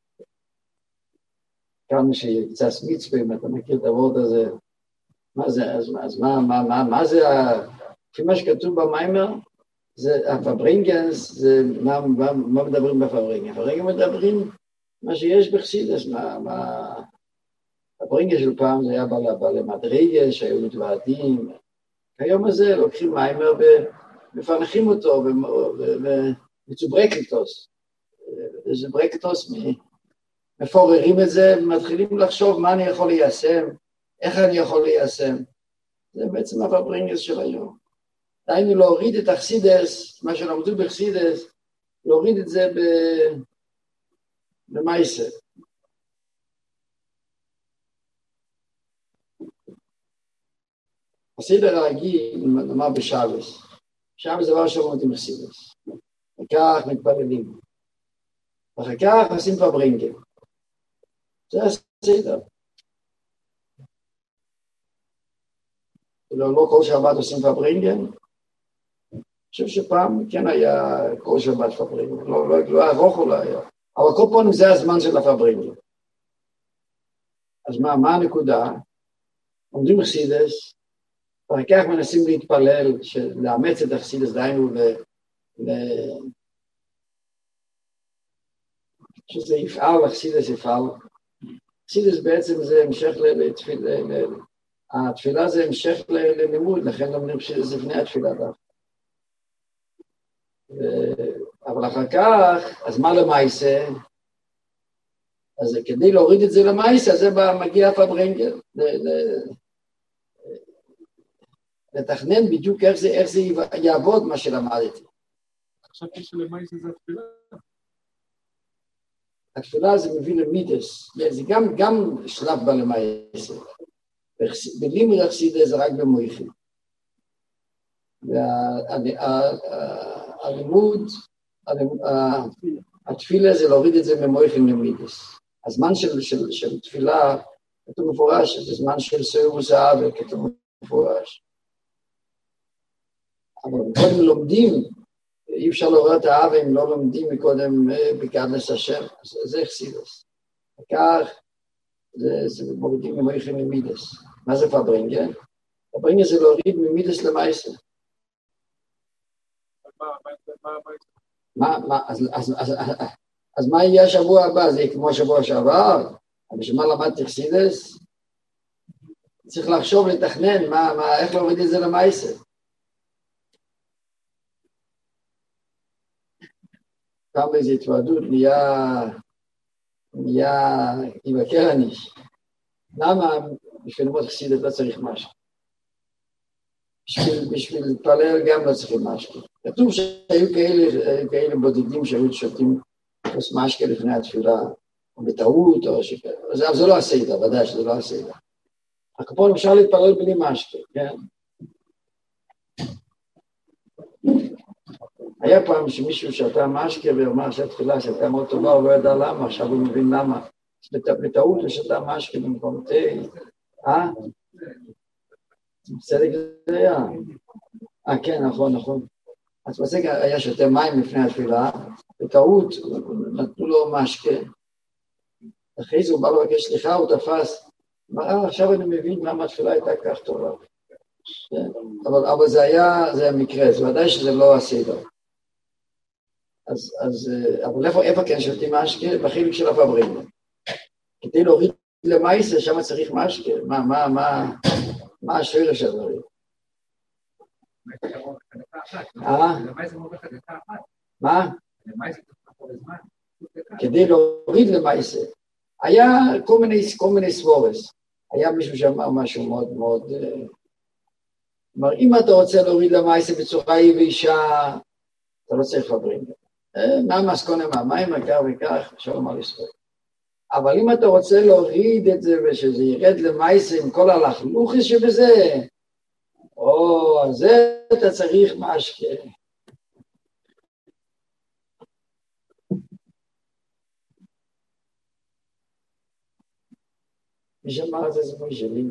כמה שיצס מצווה, אם אתה מכיר את הוורד הזה, מה זה, אז מה זה, לפי מה שכתוב במיימר, זה הפברינגנס, זה מה מדברים בפברינגנס? הפברינגנס מדברים מה שיש בחסידס, הפברינגנס של פעם זה היה בעלי מדרגה, שהיו מתוועדים, היום הזה לוקחים מיימר ומפנחים אותו, ומצאו ברקלטוס, זה ברקלטוס, מפוררים את זה, ומתחילים לחשוב מה אני יכול ליישם, איך אני יכול ליישם, זה בעצם הפברינגנס של היום. דיינו להוריד את החסידס, מה שלמדו בחסידס, להוריד את זה במייסה. הסדר הרגיל, נאמר בשבס. שבס זה דבר שלומדים בחסידס. וכך מתפללים. ואחר כך עושים פברינגן. זה הסדר. לא כל שבת עושים פברינגן. אני חושב שפעם כן היה כל שבת פברינגן. לא ארוך אולי היה. אבל כל פעם זה הזמן של הפברינגן. אז מה הנקודה? עומדים בחסידס, ואחר כך מנסים להתפלל, לאמץ את החסידס, דיינו שזה יפעל, החסידס יפעל. החסידס בעצם זה המשך לתפילה, התפילה זה המשך ללימוד, לכן לומדים חסידס לפני התפילה דווקא. אבל אחר כך, אז מה למעשה? אז כדי להוריד את זה למעשה, אז זה מגיע פברינגן, לתכנן בדיוק איך זה יעבוד מה שלמדתי. חשבתי שלמעשה זה התפילה. התפילה זה מביא למידס, זה גם שלב בלמעשה. בלימוד החסידס זה רק במויכים. והלימוד, התפילה זה להוריד את זה ממויכין למידס. הזמן של תפילה, כתוב מפורש, זה זמן של סירוס האבל, כתוב מפורש. אבל קודם לומדים, אי אפשר לראות האבל אם לא לומדים מקודם בקדש השם, זה חסידות. וכך, זה מורידים ממויכין למידס. מה זה פברינגן? פברינגן זה להוריד ממידס למעשה. אז מה יהיה השבוע הבא? זה יהיה כמו השבוע שעבר? אבל שמה למדתי חסידס? צריך לחשוב, לתכנן, איך להוריד את זה למעשה. פעם באיזו התוועדות נהיה יבקר הניש. למה בשביל ללמוד חסידות לא צריך משהו? בשביל להתפלל גם לא צריכים משהו. כתוב שהיו כאלה בודדים שהיו שותים כוס משקה לפני התפילה, או בטעות, או שכאלה. אז זה לא הסדר, ודאי שזה לא הסדר. הקופון אפשר להתפלל בלי משקה, כן? היה פעם שמישהו שתה משקה ואומר שהתפילה שהייתה מאוד טובה, הוא לא ידע למה, עכשיו הוא מבין למה. בטעות הוא שתה משקה במקום תה, בסדר זה היה. כן, נכון. אז בסדר היה שותה מים לפני התפילה, בטעות נתנו לו משקה. אחרי זה הוא בא לו לבקש סליחה, הוא תפס. אמר, עכשיו אני מבין למה התפילה הייתה כך טובה. אבל זה היה מקרה, זה ודאי שזה לא הסדר. אבל איפה כן שותים משקה? בחלק של הפברינגן. כדי להוריד למעשה, שם צריך משקה. מה השורש הדברים? מה? כדי להוריד למעשה. היה כל מיני סבורס. היה מישהו שאמר משהו מאוד מאוד... כלומר, אם אתה רוצה להוריד למעשה בצורה יבשה, אתה לא צריך פברינגן. מה מסקונה מהמים, כך וכך, שלום על ישראל. אבל אם אתה רוצה להוריד את זה ושזה ירד למעשה עם כל הלחלוכס שבזה, אז זה אתה צריך משקה. מי שאמר את זה זה מי שלי.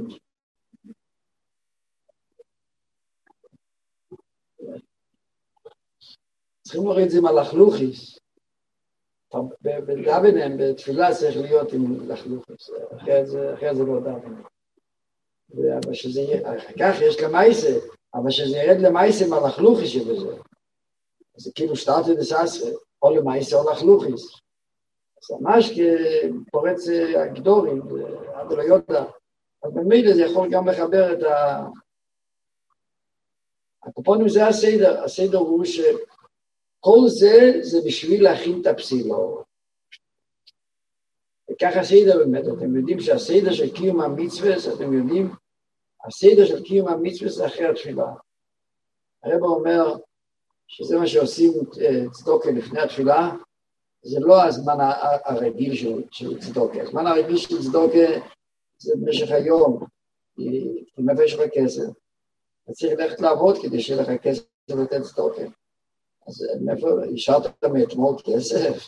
צריכים להוריד את זה עם הלחלוכס. בדאבנם, בתפילה צריך להיות עם לחלוכס, אחרי זה לא דאבנם. אבל שזה יהיה, כך יש למעשה, אבל שזה ירד למעשה מהלחלוכס שבזה. זה כאילו שטרתי דססרה, או למעשה או לחלוכס. אז ממש כפורץ הגדורים, עד לא יודע. אז במילה זה יכול גם לחבר את הקופונים זה הסדר. הסדר הוא כל זה בשביל להכין את הפסילו. וככה הסדר באמת, אתם יודעים שהסדר של קיום המצווה, אתם יודעים, הסדר של קיום המצווה זה אחרי התפילה. הרב אומר שזה מה שעושים צדוקה לפני התפילה, זה לא הזמן הרגיל של צדוקה. הזמן הרגיל של צדוקה זה במשך היום, כי מאיפה יש לך כסף. אתה צריך ללכת לעבוד כדי שיהיה לך כסף לתת צדוקה. אז מאיפה השארת מאתמול כסף?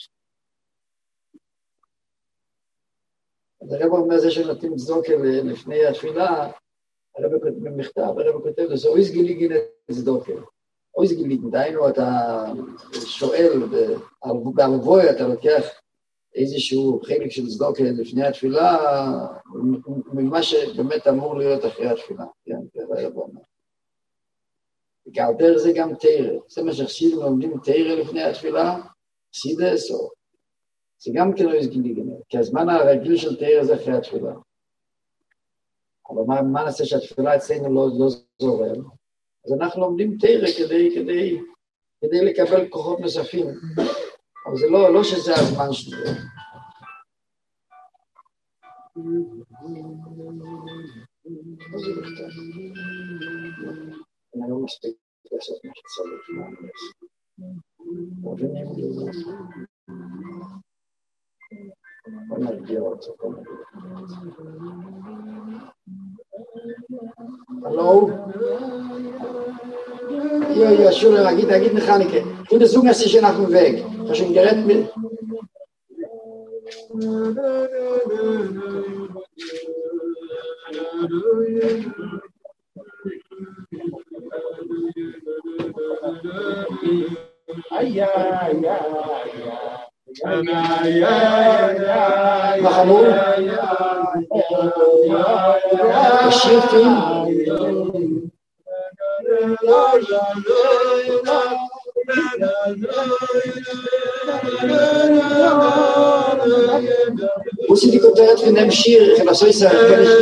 אז הרב אומר זה שנותנים צדוקה לפני התפילה, הרב במכתב, הרב כותב לזה, אויז גיליגין את צדוקה. אויז גיליגין, דהיינו אתה שואל, בהלבוי אתה לוקח איזשהו חלק של צדוקה לפני התפילה, ממה שבאמת אמור להיות אחרי התפילה. כן, הרב אומר. וכאלתר זה גם תירה, זה מה שחסידים לומדים תירה לפני התפילה, חסידס או... זה גם כן לא יסגילי גנר, כי הזמן הרגיל של תירה זה אחרי התפילה. אבל מה נעשה שהתפילה אצלנו לא זורם? אז אנחנו לומדים תירה כדי לקבל כוחות נוספים. אבל זה לא שזה הזמן שלו. אני לא מספיק לעשות מה שצריך. בוא נרגיע אותו. הלו? Ja, Schule, geht Mechaniker. Du das Zung hast dich nach dem Weg. Hast schon gerät mit. Mach amol. Schrift ihm. Wo sind die Koteret von dem Schir? Ich habe so gesagt, kann ich...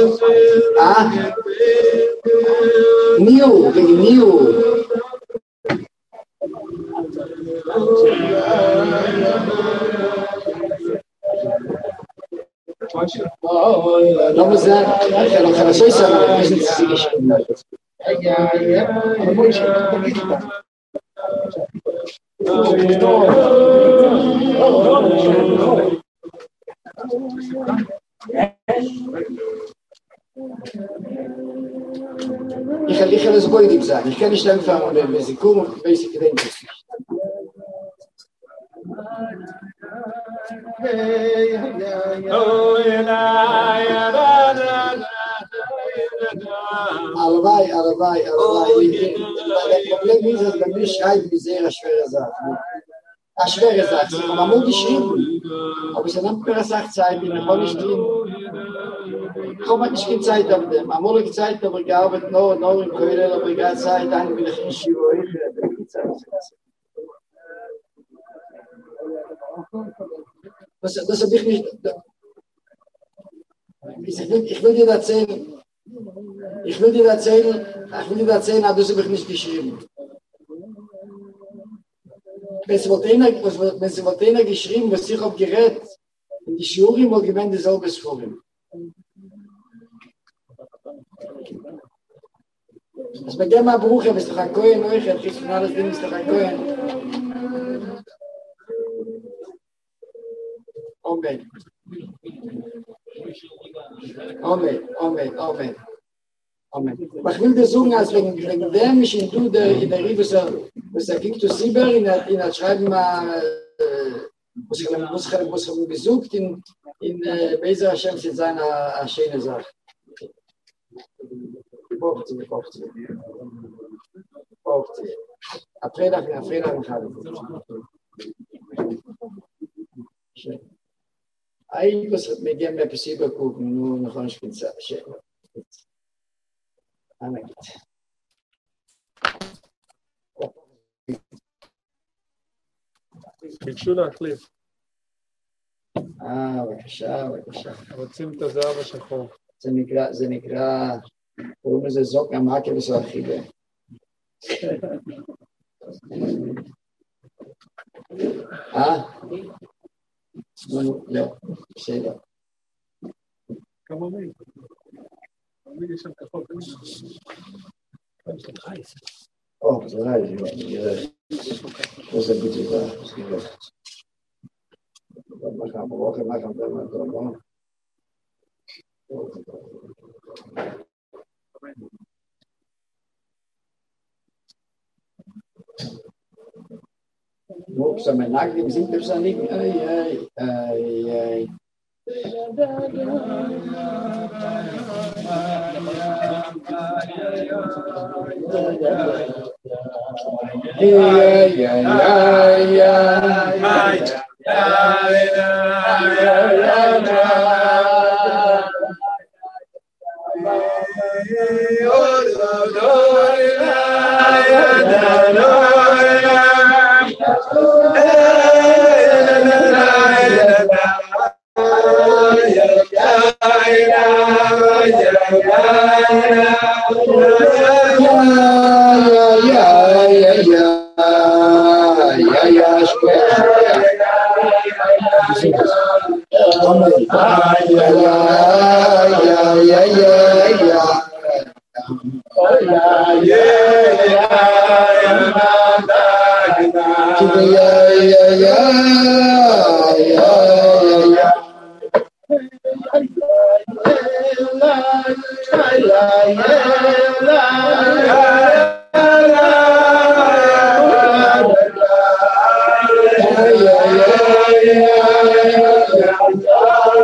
Niu, wegen Niu. Nochmal sagen, ich habe so gesagt, wir sind sie geschrieben. Aber wo ist ich kann es ruhig sagen. Ich kann nicht einfach, wenn sie kommen, wenn sie gedenken. Allebei. Das Problem ist, dass bei mir schreiben wie sehr eine schwere Sache. Eine schwere Sache. Ich habe mal geschrieben. Aber es ist eine andere Sachzeit, die ich nicht drin. Ich habe nicht viel Zeit auf dem. Am Morgen Zeit, aber gearbeitet noch in Köln, aber egal Zeit, dann bin ich in Schiwo. Das habe ich nicht. Ich will dir erzählen, aber das habe ich nicht geschrieben. Wenn sie wollte einer geschrieben, was ich habe gerät, in die Schuhe, wo gewinnt das alles vor ihm. Also bei dem Bruch, wenn es doch ein Kohen euch hat, kriegst du von alles Ding, ist doch ein Kohen. Amen. Aber ich will dir sagen, als wegen dem ich in der Rivus, was ging zu Sieber, in der Schreiben, was ich besucht, in Bezer Hashem, sind eine schöne Sache. Braucht sie. Freitag, eigentlich hat mir gerne etwas übergucken, nur noch ein Spitze. ביקשו להחליף. בבקשה. רוצים את הזהב השחור. זה נקרא, קוראים לזה זוק המאקה וסואחיבה. לא, בסדר. כמה מיל? מיל יש שם כחול. זה רעי, זה בדיוק, מה כאן, Ups, mein Nagel, wir sind das nicht.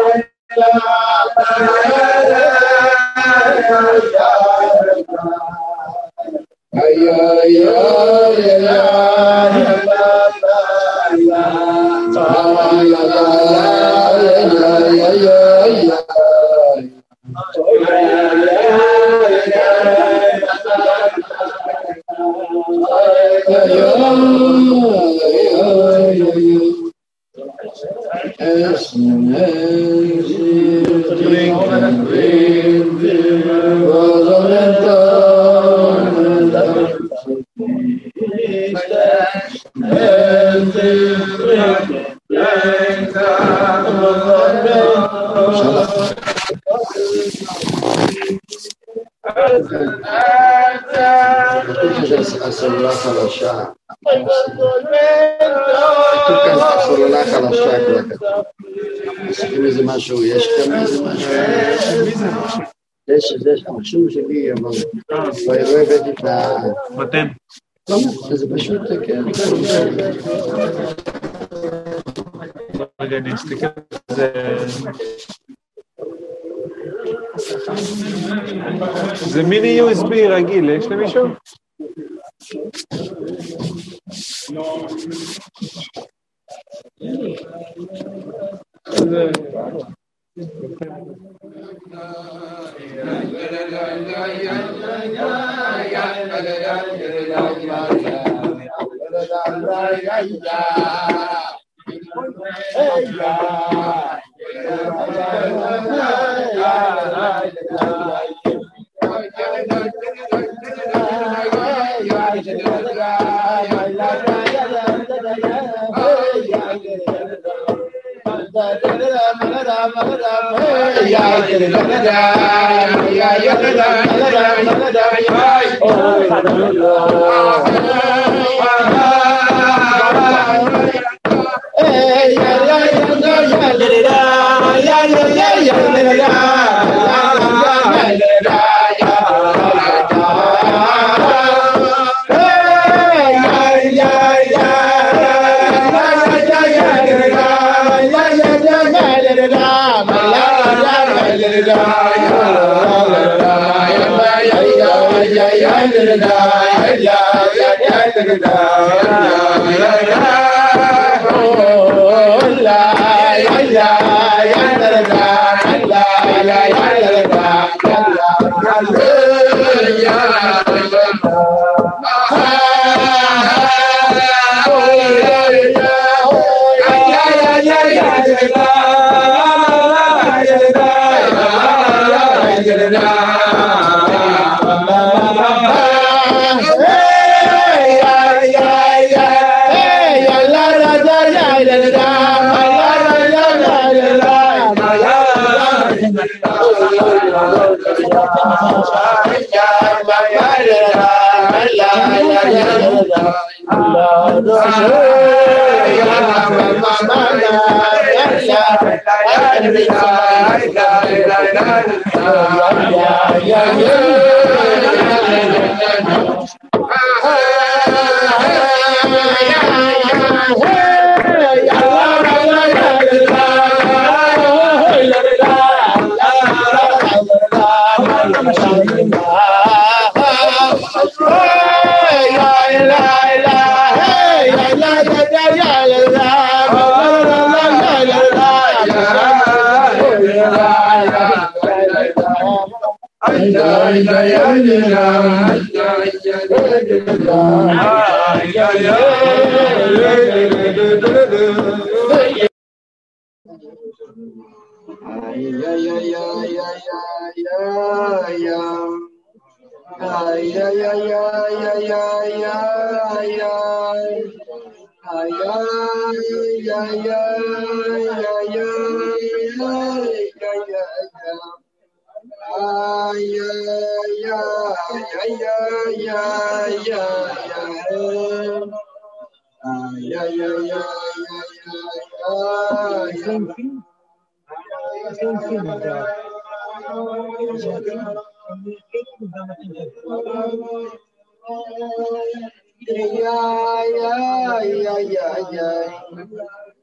הסוללה חלשה. כתוב כאן הסוללה חלשה כבר כתוב. עושים איזה משהו, יש כאן איזה משהו. זה המחשוב שלי, אבל לא הבאתי את ה... בתם. לא, זה פשוט, כן. רגע, נסתכל. זה מיני USB רגיל, יש למישהו?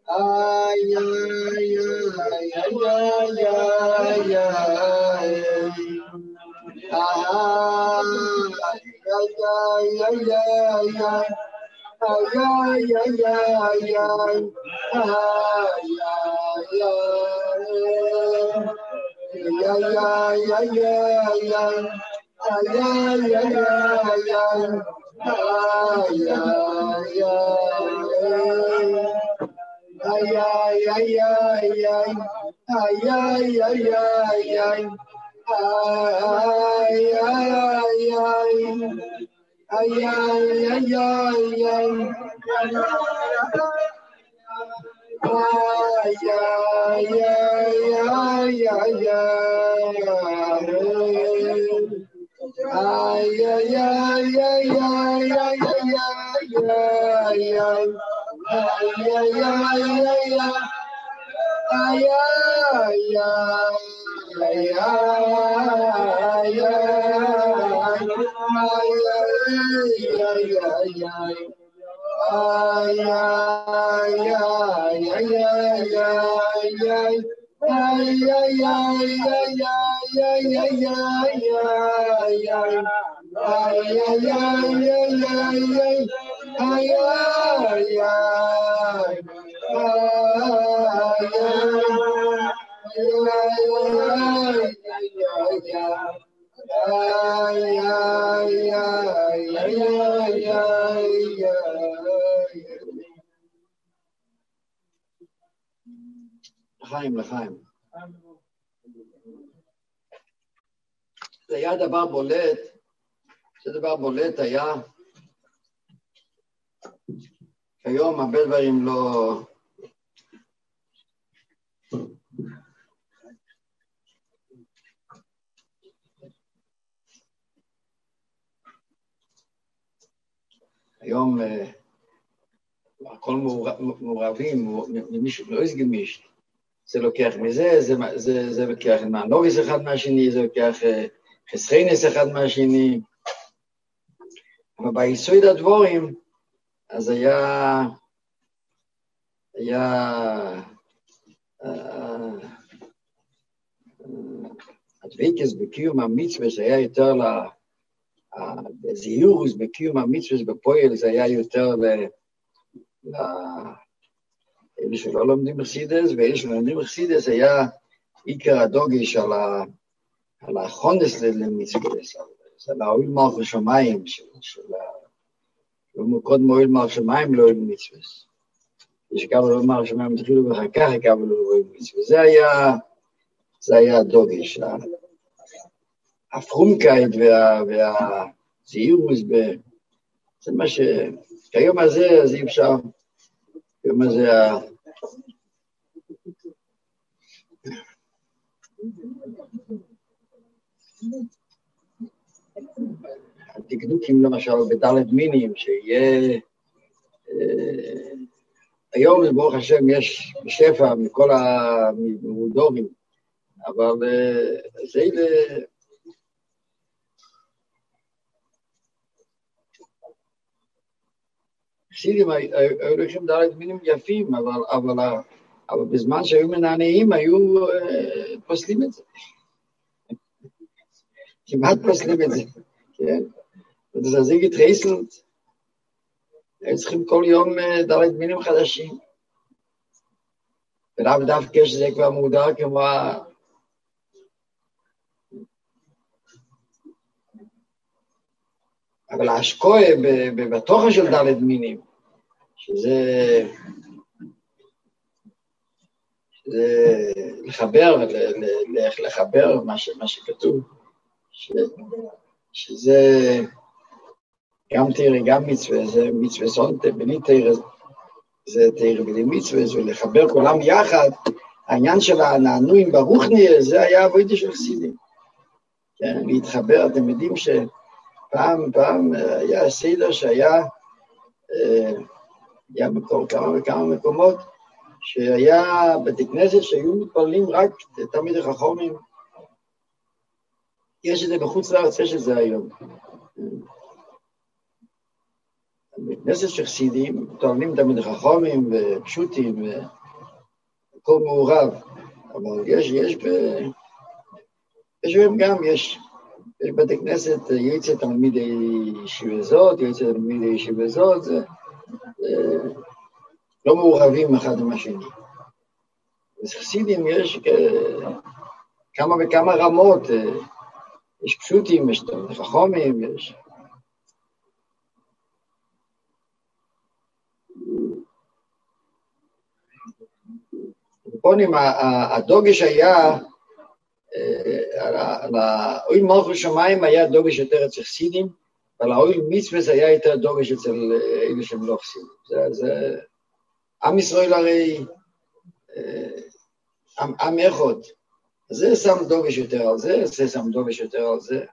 לחיים. זה היה דבר בולט, היה, היום הרבה דברים לא, היום הכל מעורבים, מישהו לא יסגמיש, זה לוקח מזה, זה לוקח מהנוגס אחד מהשני, זה לוקח חסכינס אחד מהשני, אבל ביסוד הדבורים, אז היה הדבקס בקיום המצווה, זה היה יותר הזהירוס בקיום המצווה בפועל, זה היה יותר אלה שלא לומדים בחסידס, ואלה שלומדים בחסידס היה עיקר הדוגש על החונס למצווה, על האוהל מלך השמיים, קודם אוהל מלך השמיים לא אוהל מצווה. יש קבל אוהל מלך השמיים, התחילו ואחר כך קבל אוהל מצווה. זה היה הדוגש. הפרומקייט והזהירוס, זה מה כיום הזה, אז אי אפשר, כיום הזה הדקדוקים למשל בדלת מינים, שיהיה, היום ברוך השם יש שפע מכל המודורים, אבל זה חסידים היו לוקחים דלת מינים יפים, אבל בזמן שהיו מנענעים היו פוסלים את זה. כמעט פוסלים את זה, כן? וזה זיג התרייסלט. היו צריכים כל יום דלת מינים חדשים. ולאו דווקא שזה כבר מוגדר כמו אבל ההשקועה בתוכן של דלת מינים, שזה לחבר מה שכתוב, שזה גם תירה, גם מצווה, זה מצווה סונטה, בלי תירה, זה תירה בלי מצווה, ולחבר כולם יחד, העניין של הנענועים ברוחני, זה היה עבודה של חסידים. כן, להתחבר, אתם יודעים פעם היה סדר שהיה כמה מקומות שהיה בתי כנסת שהיו מתפללים רק תלמידי חכמים. יש את זה בחוץ לארץ, יש את זה היום. בכנסת של חסידים טוענים תמיד חכמים ופשוטים וכל מעורב, אבל יש בהם גם, יש בתי כנסת, יועצת תלמידי ישיבה זאת, יועצת תלמידי ישיבה זאת, זה לא מעורבים אחד עם השני. אז חסידים יש כמה וכמה רמות, יש פשוטים, יש חכמים, יש... בפונים, הדוגש היה, על האויל מלכות שמיים היה דוגש יותר אצל חסידים, ועל האויל מצווה היה יותר דוגש אצל אלה שהם לא חסידים. זה עם ישראל הרי, עם אחד. זה שם דוגש יותר על זה, זה שם דוגש יותר על זה.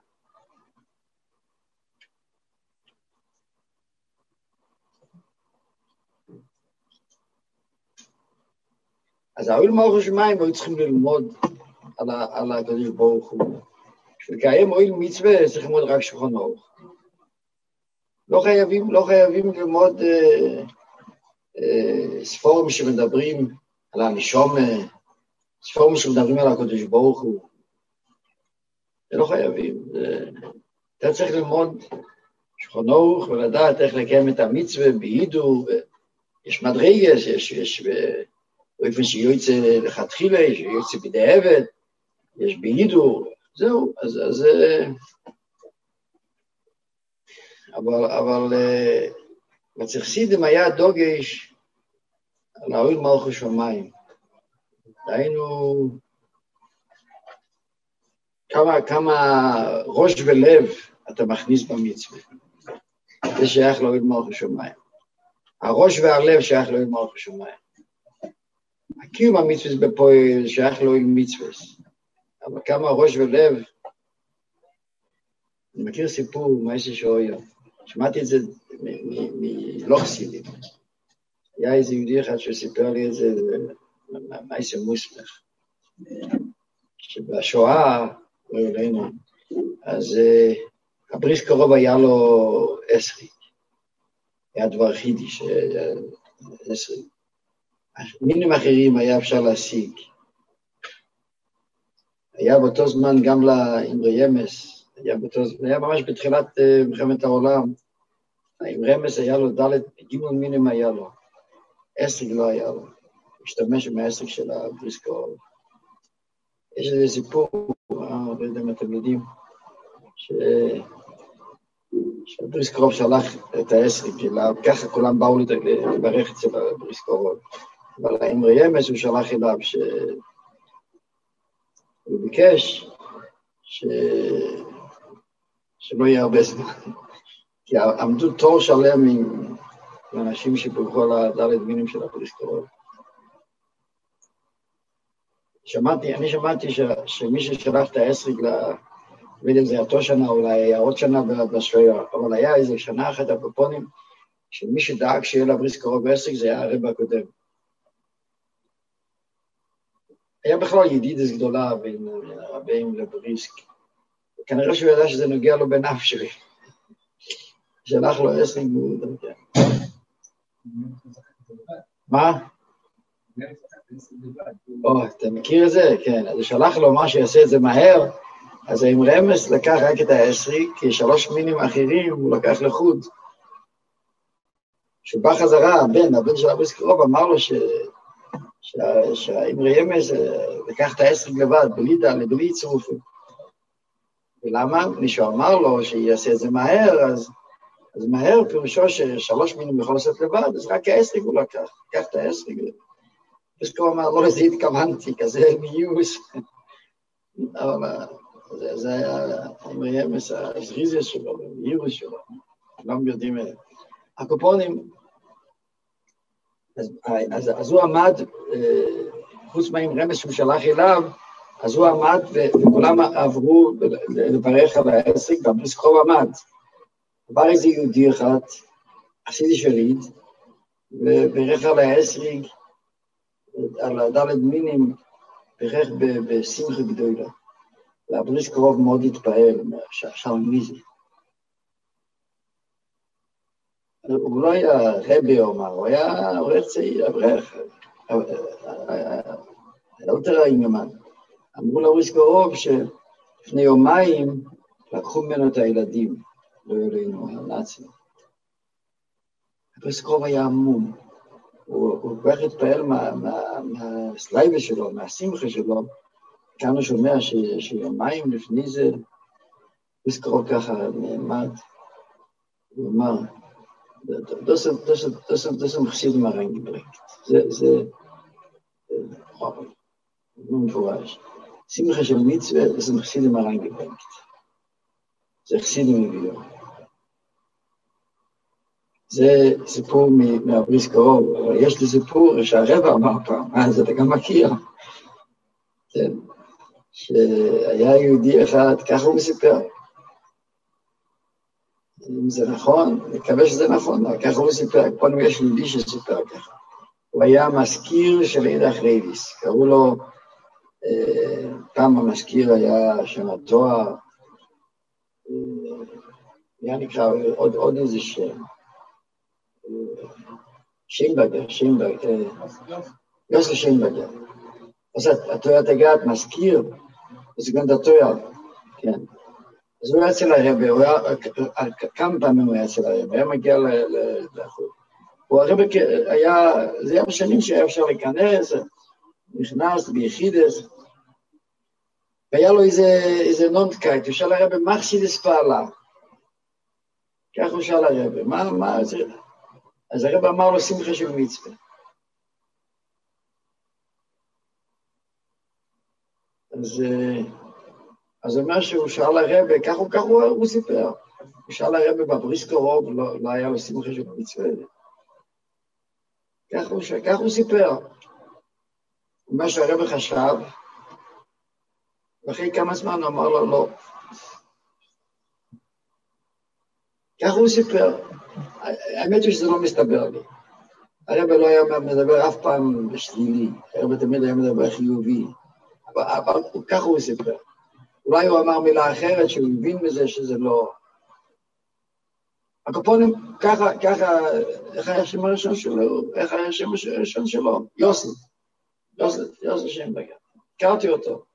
אז האויל מלכות שמיים היו צריכים ללמוד על הקדוש ברוך הוא. כשקיים אויל מצווה צריך ללמוד רק שולחן ערוך. לא חייבים ללמוד ספורים שמדברים על הנשמה, ספורים שמדברים על הקדוש ברוך הוא. זה לא חייבים. אתה צריך ללמוד שולחן ערוך ולדעת איך לקיים את המצווה בהידור. יש מדרגס, יש באופן שיוצא לכתחילה, שיוצא בדיעבד, יש בהידור. זהו, אז אבל אצל חסידים היה דוגש על האויל מלכות שמיים. דהיינו כמה ראש ולב אתה מכניס במצווה. זה שייך לאויל מלכות שמיים. הראש והלב שייך לאויל מלכות שמיים. הקיום המצווה בפועל שייך לאויל מצווה. אבל כמה ראש ולב, אני מכיר סיפור מעשה שאויה, שמעתי את זה מלא חסידים. היה איזה יהודי אחד שסיפר לי את זה, מעשה מוסמך, שבשואה, לא יודענו, אז הבריס קרוב היה לו עשרי, היה דבר חידיש, עשרי. מינים אחרים היה אפשר להשיג. היה באותו זמן גם לאמרי ימס, היה ממש בתחילת מלחמת העולם, האמרי ימס היה לו גימול מינים היה לו, עסק לא היה לו, השתמש עם העסק של הבריס קרוב. יש איזה סיפור, לא יודע אם אתם יודעים, שהבריס קרוב שלח את העסק, ככה כולם באו לברך אצל הבריס קרוב, אבל האמרי ימס הוא שלח אליו הוא ביקש שלא יהיה הרבה זמן, כי עמדו תור שלם עם אנשים שברכו על הדלת מינים של הבריס קרוב. אני שמעתי שמי ששלח את העסק, לא יודע אם זה היה אותו שנה, אולי היה עוד שנה בשויה, אבל היה איזה שנה אחת הפופונים, שמי שדאג שיהיה לבריס קרוב בעסק, זה היה הרב הקודם. היה בכלל ידידס גדולה בין הרבים לבריסק. כנראה שהוא ידע שזה נוגע לו בנפשי. שלח לו עסק מאוד. מה? אתה מכיר את זה? כן. אז הוא שלח לו מה שיעשה את זה מהר, אז עם רמס לקח רק את העסק, כי 3 מינים אחרים הוא לקח לחוד. כשהוא בא חזרה, הבן של הבריסק קרוב אמר לו שהאמרי ימס לקח את העסק לבד, בלי צרופים. ולמה? מישהו אמר לו שיעשה את זה מהר, אז מהר פירושו ש3 מינים יכול לעשות לבד, אז רק העסק הוא לקח את העסק. וסקו אמר, לא לזה התכוונתי, כזה מיוס. אבל זה היה האמרי ימס, הזריזיה שלו, המיוס שלו, לא יודעים את זה. הקופונים, אז הוא עמד, חוץ מהאמרי ימס שהוא שלח אליו, אז הוא עמד וכולם עברו לברך על העסק, והבריס קרוב עמד. עבר איזה יהודי אחד, עשיתי שליט, וברך על העסק, על הדלת מינים, ברך בשמחה גדולה. והבריס קרוב מאוד התפעל, שאל מי זה. הוא לא היה רבי אומר, הוא היה אברך צעיר, אברך. יותר רעימן. אמרו לאוריסקורוב שלפני יומיים לקחו ממנו את הילדים, לא יודענו, הנאצים. אוריסקורוב היה עמום. הוא כל כך התפעל מהסלייבה שלו, מהשמחה שלו, כאן הוא שומע שיומיים לפני זה, אוריסקורוב ככה נעמד, הוא אמר, das ist Chassid mal reingebracht. זה מפורש. שמחה של מצווה, das ist Chassid mal reingebracht. זה חסידים הביאו. זה סיפור מהבריס קרוב, אבל יש לי סיפור שהרבא אמר פעם, אז אתה גם מכיר. כן, שהיה יהודי אחד, ככה הוא מספר. אם זה נכון, מקווה שזה נכון, אבל ככה הוא סיפר, פה יש יהודי שסיפר ככה. הוא היה מזכיר של אידך רייביס, קראו לו, פעם המזכיר היה שם התואר, היה נקרא עוד איזה שם, שיינברגר, יוסף שיינברגר. אז התואר תגעת מזכיר, זה גם התואר, כן. אז הוא היה אצל הרבי, כמה פעמים הוא היה אצל הרבי, היה מגיע לחוץ. הרבי היה, זה היה בשנים שהיה אפשר להיכנס, נכנס ביחידס, והיה לו איזה נונטקייט, הוא שאל הרבי, מה חסידס פעלה? כך הוא שאל הרבי, מה זה? אז הרבי אמר לו, שמחה של מצווה. אז הוא אומר שהוא שאל הרבי, כך הוא סיפר. הוא שאל הרבי בבריס קרוב, לא היה לו שמחה של מצווה. כך הוא סיפר. מה שהרבי חשב, ואחרי כמה זמן הוא אמר לו לא. כך הוא סיפר. האמת היא שזה לא מסתבר לי. הרבי לא היה מדבר אף פעם בשלילי, הרבי תמיד היה מדבר חיובי. אבל כך הוא סיפר. אולי הוא אמר מילה אחרת שהוא הבין מזה שזה לא... הקופונים, ככה, איך היה השם הראשון שלו? איך היה השם הראשון שלו? יוסף שיינברגר. הכרתי אותו.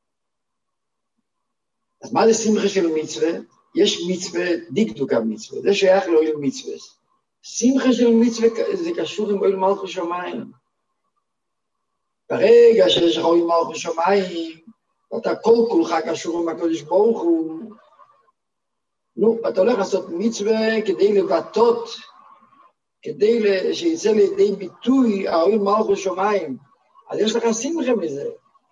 אז מה זה שמחה של מצווה? יש מצווה, דקדוק המצווה, זה שייך לאוהל מצווה. שמחה של מצווה זה קשור עם אוהל מלכות שמיים. ברגע שיש לך אוהל מלכות שמיים, ואתה כל כולך קשור עם הקדוש ברוך הוא, אתה הולך לעשות מצווה כדי לבטאות, כדי שיצא לידי ביטוי האוהל מלכות שמיים, אז יש לך שמחה מזה.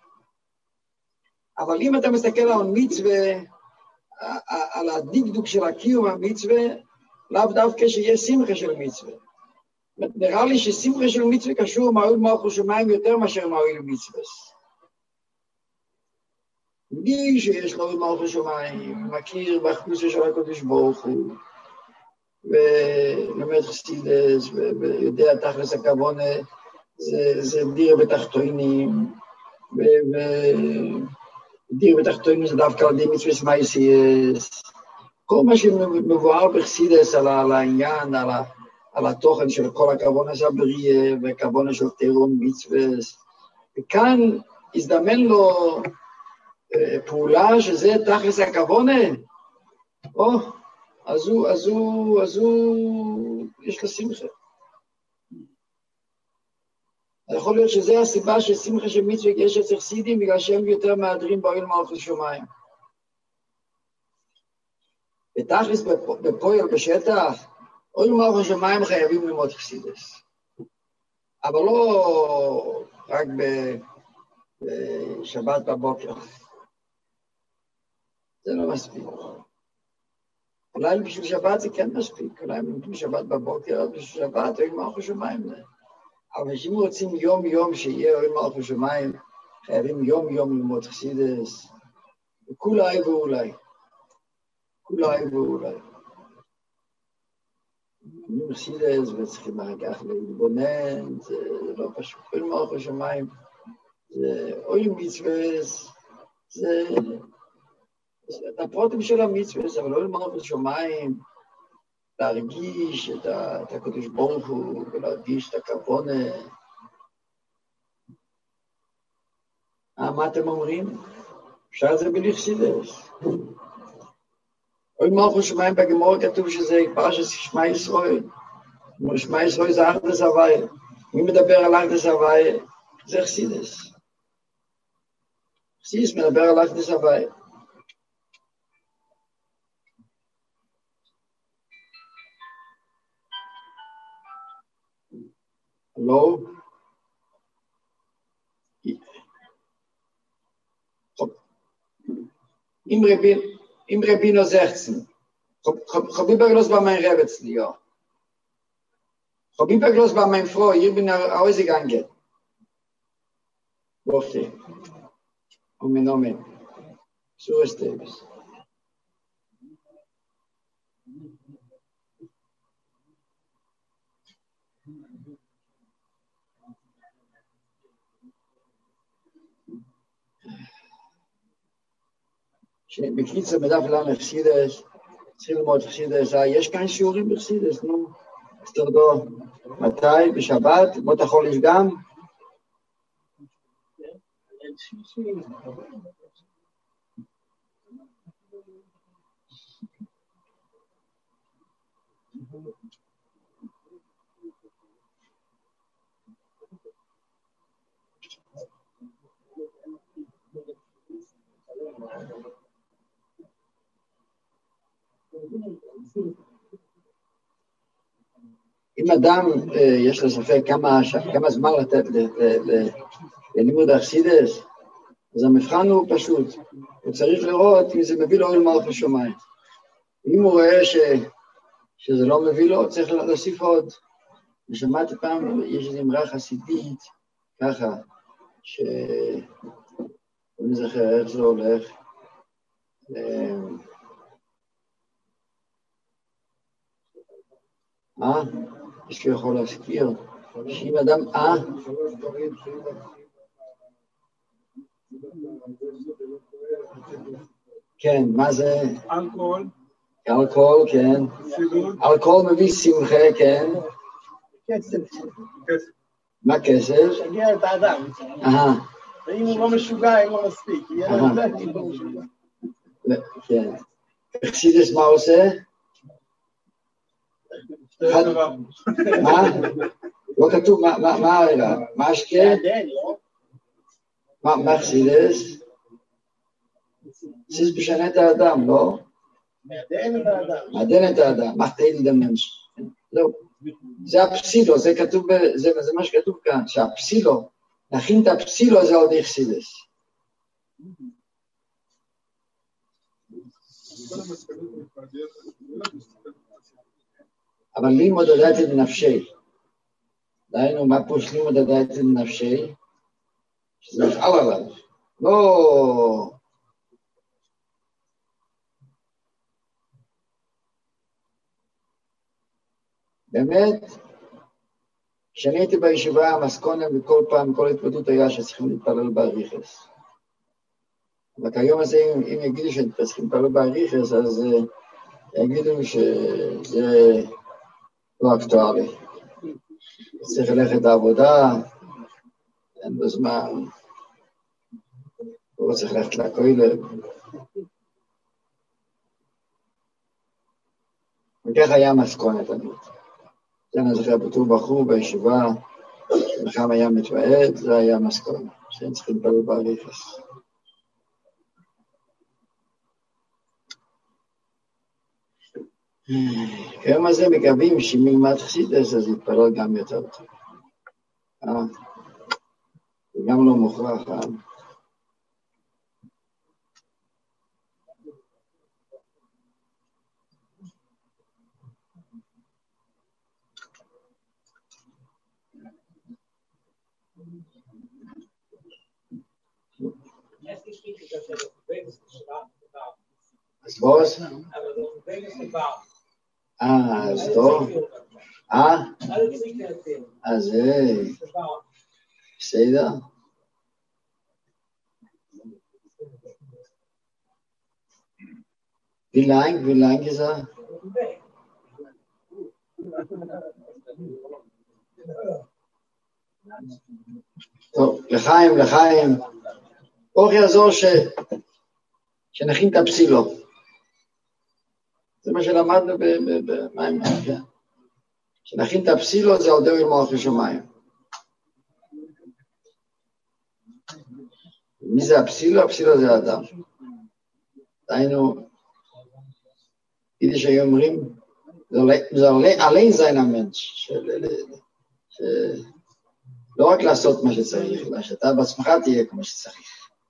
אבל אם אתה מסתכל על מצווה, על הדקדוק של הקיום המצווה, לאו דווקא שיהיה שמחה של מצווה. נראה לי ששמחה של מצווה קשור עם האוהל מלכות שמיים יותר מאשר עם האוהל מצווה. מי שיש לו מלכות שמיים, מכיר באחדות של הקדוש ברוך הוא, ולמד חסידס, ויודע תכלס הכוונה, זה דיר בתחתונים, ודיר בתחתונים זה דווקא על די מצווה מייסייס. כל מה שמבואר בחסידס על העניין, על התוכן של כל הכוונה של הבריאה, והכוונה של תירום מצווה, וכאן הזדמן לו פעולה שזה תכלס הכוונה, אז הוא יש לו שמחה. יכול להיות שזה הסיבה ששמחה של מצווה יש אצל חסידים, בגלל שהם יותר מהדרים באוהל מלכות שמיים. ותכלס בפועל בשטח, אוהל מלכות שמיים חייבים ללמוד חסידס. אבל לא רק בשבת בבוקר. זה לא מספיק. אולי בשביל שבת זה כן מספיק, אולי בשביל שבת בבוקר, בשביל שבת אוהל מלכות שמיים זה. אבל אם רוצים יום שיהיה אוהל מלכות שמיים, חייבים יום ללמוד חסידס, וכולי ואולי. לומדים חסידס וצריכים אחר כך להתבונן, זה לא פשוט. אוהל מלכות שמיים, זה אוהל מצווה, זה הפרוטים של המצווה, אבל אוהל מלכות שמיים, להרגיש את הקדוש ברוך הוא, ולהרגיש את הכוונה. מה אתם אומרים? אפשר זה בלי חסידות. אוי מלכות שמיים בגמרא כתוב שזה פרשת שמע ישראל. שמע ישראל זה אחדות הוויה. מי מדבר על אחדות הוויה? זה חסידות. חסידות מדבר על אחדות הוויה. לא? אם רבינו 16, חביב גלוס bei meinem Rebbetzli, ja. Xabiber glos bei meinem Frau, ich bin ausgegangen. Wofte. Mein Name. So ist es. שבקיצר מדף לנו חסידס, צריכים ללמוד חסידס, יש כאן שיעורים בחסידס, נו, אז תרדו, מתי? בשבת? בוא תחול יש גם? אם אדם יש לו ספק כמה זמן לתת ללימוד החסידס, אז המבחן הוא פשוט, הוא צריך לראות אם זה מביא לו אל מלכות שמיים. אם הוא רואה שזה לא מביא לו, צריך להוסיף עוד. ושמעתי פעם, יש איזו אמרה חסידית, ככה, אני זוכר איך זה הולך, יש לי יכול להזכיר, שאם אדם, כן, מה זה? אלכוהול. אלכוהול, כן. אלכוהול מביא שמחה, כן. מה כסף? שגע את האדם. ואם הוא לא משוגע, אין לו מספיק. יהיה לו זה, אם הוא משוגע. כן. חסידס מה עושה? מה? לא כתוב, מה הרגע? מה השקע? מה חסידס? חסידס משנה את האדם, לא? מעדן את האדם, מחטאים את המנש. לא. זה הפסילו, זה כתוב, זה מה שכתוב כאן, שהפסילו, להכין את הפסילו זה עוד חסידס. אבל לימוד הדעת לנפשי. דהיינו, מה פה לימוד הדעת לנפשי? שזה נפעל עליו. לא... באמת, כשאני הייתי בישיבה, המסקונה וכל פעם, כל התפתות היה שצריכים להתפלל באריכס. אבל כיום הזה, אם יגידו שצריכים להתפלל באריכס, אז יגידו שזה לא אקטואלי. צריך ללכת לעבודה, אין לו זמן, הוא צריך ללכת לכולל. וכך היה מסקונה תמיד. זה אני זוכר בתור בחור בישיבה, נחם היה מתוועד, זה היה מסקונה, שהם צריכים להתפלל באריכס. כיום הזה מקווים שאם ילמד חסידס, אז יתפלל גם יותר טוב. זה גם לא מוכרח. אז was? אז טוב. אז בסדר. Wie lang ist er? טוב, לחיים. אור יעזור שנכין את הפסילו. זה מה שלמדנו במים. שנכין את הפסילו זה על דרך מלך השמיים. מי זה הפסילו? הפסילו זה האדם. דהיינו, יידיש היו אומרים, זה עליין זין המנש, לא רק לעשות מה שצריך, אלא שאתה בעצמך תהיה כמו שצריך.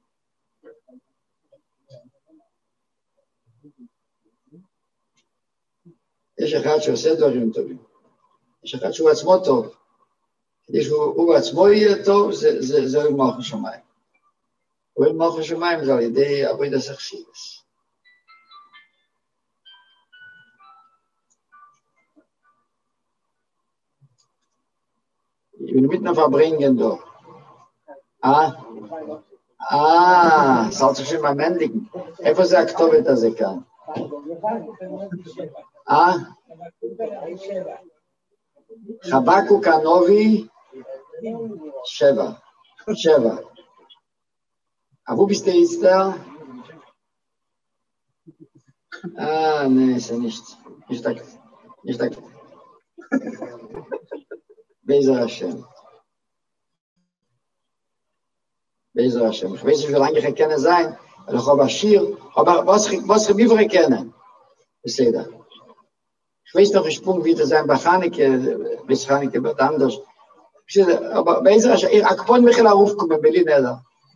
יש אחד שעושה דברים טובים, יש אחד שהוא עצמו טוב, כדי שהוא עצמו יהיה טוב, זה מלך השמיים. מלך השמיים זה על ידי עבודת החסידות. Ich bin mitten verbringen doch. Soll sich schon mal männlichen. איפה זה הכתובת הזה כאן? חבקוק הנובי 7. Aber wo bist du jetzt da? Nee, ist ja nicht. Nicht da. Bezer Hashem. Ich weiß nicht, wie lange ich kenne sein, aber ich habe ein Schir, aber was ich lieber kenne, ist jeder. Ich weiß noch, ich sprung wieder sein bei Chaneke, bis Chaneke wird anders. Aber Bezer Hashem, ich kann mich aufkommen, Berlin, oder?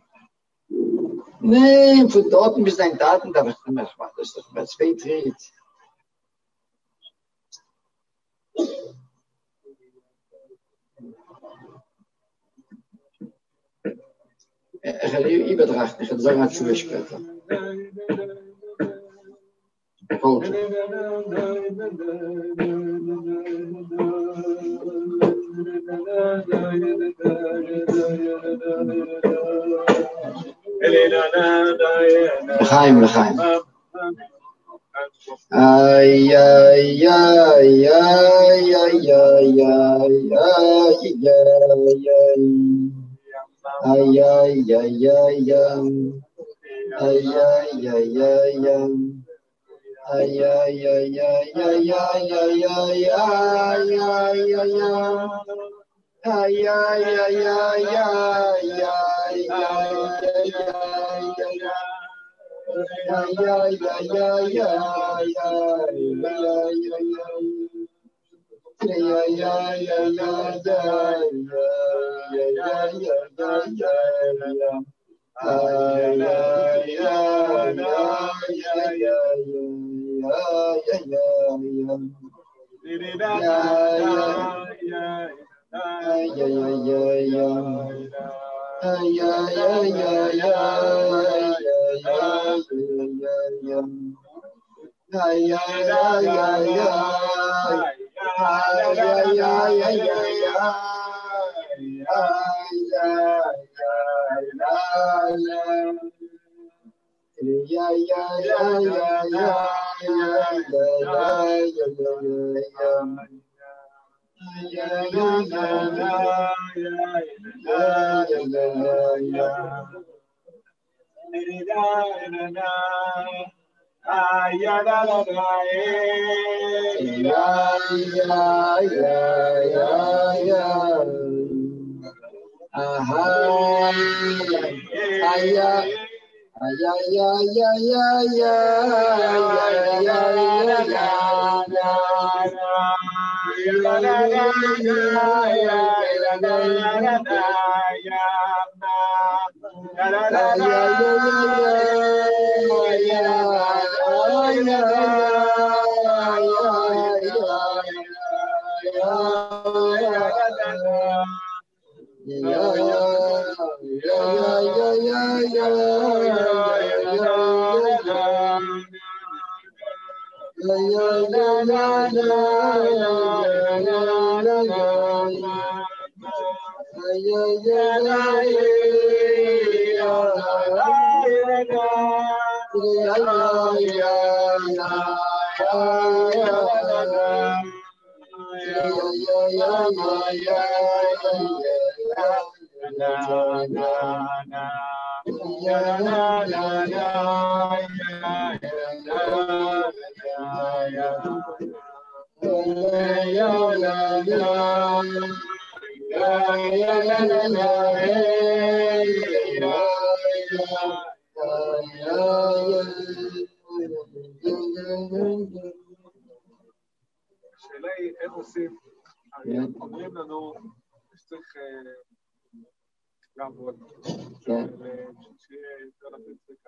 Nee, von dort bis dein Taten, da wird nicht mehr gemacht, das ist doch bei 2 Tritt. Ich habe die betrachten, ich habe sagen, hat Schuhe später. Folgt. לחיים. השאלה היא איך עושים, אומרים לנו שצריך לעבוד, שיהיה יותר לתת צדקה.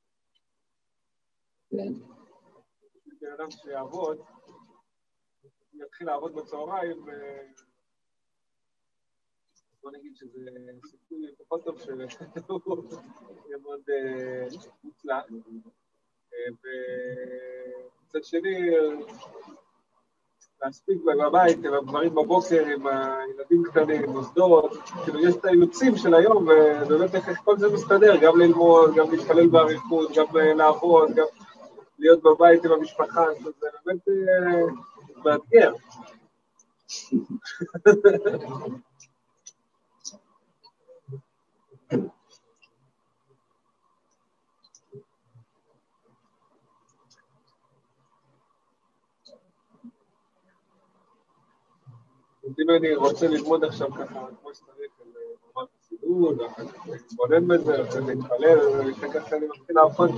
בן אדם שיעבוד, יתחיל לעבוד בצהריים, בוא נגיד שזה סיכוי פחות טוב שהוא יהיה מאוד מוצלח. ובצד שני, להספיק בבית, עם הדברים בבוקר, עם הילדים קטנים, עם מוסדות, כאילו יש את האילוצים של היום, ובאמת איך כל זה מסתדר, גם ללמוד, גם להתפלל באריכות, גם לעבוד, גם להיות בבית עם המשפחה, זה באמת מאתגר. אם אני רוצה ללמוד עכשיו ככה, כמו שצריך, על חסידות, להתבונן בזה, להתפלל, וככה אני מתחיל לעבוד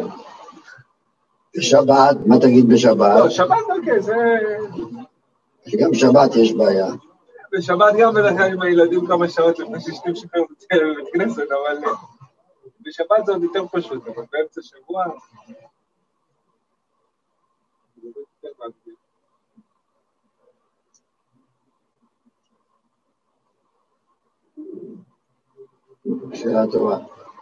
בשבת, מה תגיד בשבת? לא, שבת, אוקיי, זה... גם שבת יש בעיה. בשבת גם בדרך כלל עם הילדים כמה שעות לפני ששתים שחרר בבית כנסת, אבל בשבת זה עוד יותר פשוט, אבל באמצע שבוע... שאלה טובה.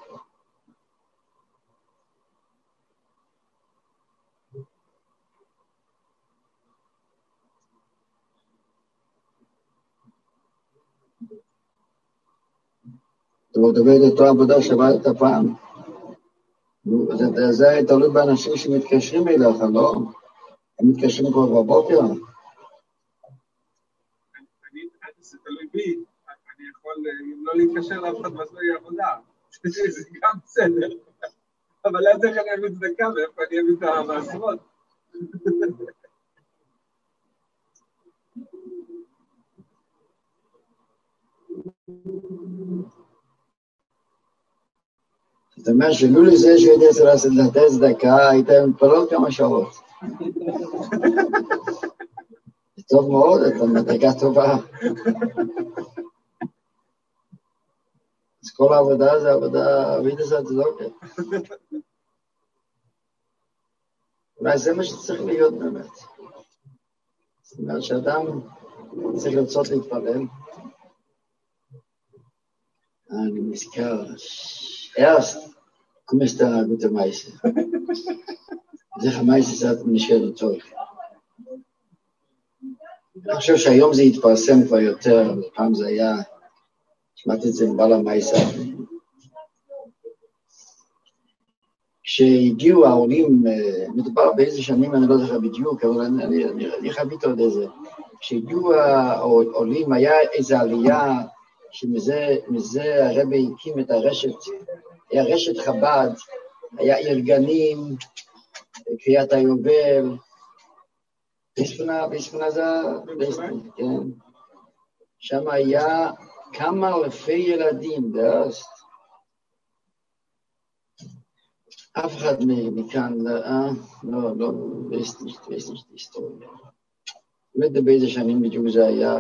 אתה מדבר את אותו עבודה שעבדת פעם. זה תלוי באנשים שמתקשרים אליך, לא? הם מתקשרים כבר בבוקר. זה תלוי בי. אני יכול לא להתקשר לאף אחד בזמן עבודה, זה גם בסדר, אבל אז איך אני אביא צדקה ואיפה אני אביא את המעשרות? זאת אומרת שלו לזה שהייתי רוצה לתת צדקה, הייתה מתפלות כמה שעות. זה טוב מאוד, אתה מדרגה טובה. אז כל העבודה זה עבודה, אבידה זה הצדוקה. אולי זה מה שצריך להיות באמת. זאת אומרת שאדם צריך לרצות להתפלל. אני מזכר, erst kommst du an gute Meise. זה המייסה זה נשאר טוב. אני חושב שהיום זה התפרסם כבר יותר, פעם זה היה, שמעתי את זה מבעל המייסה. כשהגיעו העולים, מדובר באיזה שנים, אני לא זוכר בדיוק, אבל אני חוויתי עוד איזה. כשהגיעו העולים, היה איזו עלייה, שמזה הרבי הקים את הרשת, היה רשת חב"ד, היה ארגנים, קריאת היובל, כן. שם היה כמה אלפי ילדים, אף אחד מכאן, לא, weiß nicht die Historie. לא יודע באיזה שנים בדיוק זה היה,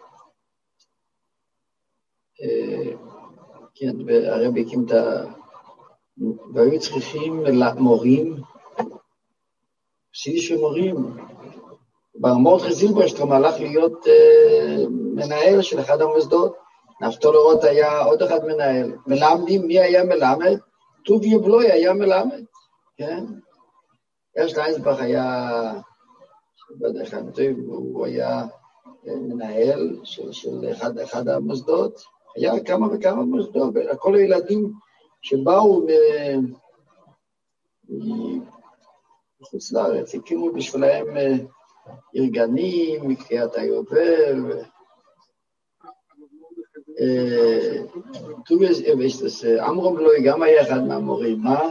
כן, הרבי הקים את והיו צריכים מורים, של מורים. ברמות חזילברשטרום הלך להיות מנהל של אחד המוסדות, נפתולרות היה עוד אחד מנהל. מלמדים, מי היה מלמד? טוב יובלוי היה מלמד, כן? יש ליינסבך היה, בדרך כלל, הוא היה מנהל של אחד המוסדות, היה כמה וכמה מוסדות, כל הילדים שבאו מחוץ לארץ, הקימו בשבילהם ארגנים, מקריאת היובל, עמרם בלוי גם היה אחד מהמורים, מה?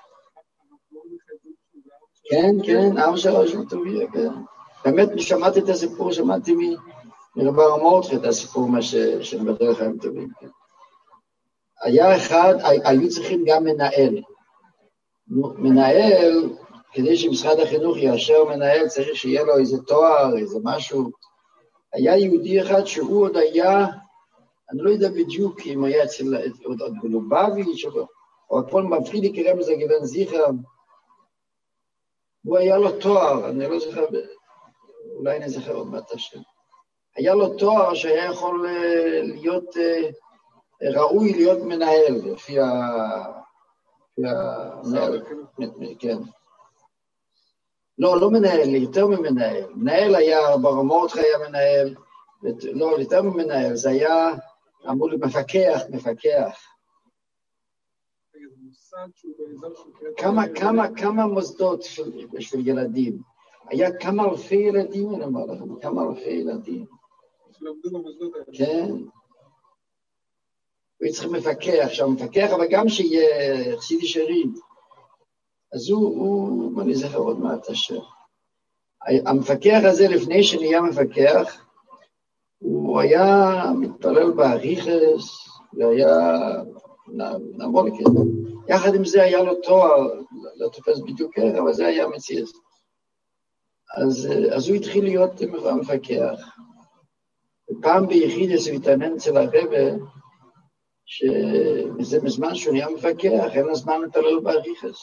כן, אבא שלו של טוביה, כן. באמת, שמעתי את הסיפור, שמעתי מרב מרדכי את הסיפור שמדבר חיים טובים. היה אחד, היו צריכים גם מנהל. מנהל, כדי שמשרד החינוך יאשר מנהל, צריך שיהיה לו איזה תואר, איזה משהו. היה יהודי אחד שהוא עוד היה, אני לא יודע בדיוק אם היה אצל עוד בלובביץ' או הכל מפחיד יקרא מזה גוון זיכר. הוא היה לו תואר, אני לא זוכר, אולי אני זוכר עוד מעט השם. היה לו תואר שהיה יכול להיות ראוי להיות מנהל, לפי המנהל, כן. לא מנהל, יותר ממנהל. מנהל היה, ברב מרדכי היה מנהל, לא, יותר ממנהל, זה היה, אמרו לי, מפקח. כמה מוסדות של ילדים. היה כמה אלפי ילדים, אני אומר לכם, כמה אלפי ילדים. כן. הוא צריך מפקח, עכשיו מפקח, אבל גם שיהיה חסידי שריד. אז הוא, אני זוכר עוד מעט השם. המפקח הזה, לפני שנהיה מפקח, הוא היה מתפלל באריכס, והיה נעמוד כן. יחד עם זה היה לו תואר, לא תופס בדיוק איך, אבל זה היה מציץ. אז הוא התחיל להיות מפקח. פעם ביחידס הוא התעניין אצל הרבא, שזה מזמן שהוא נהיה מפקח, אין לו זמן להתפלל באריכס.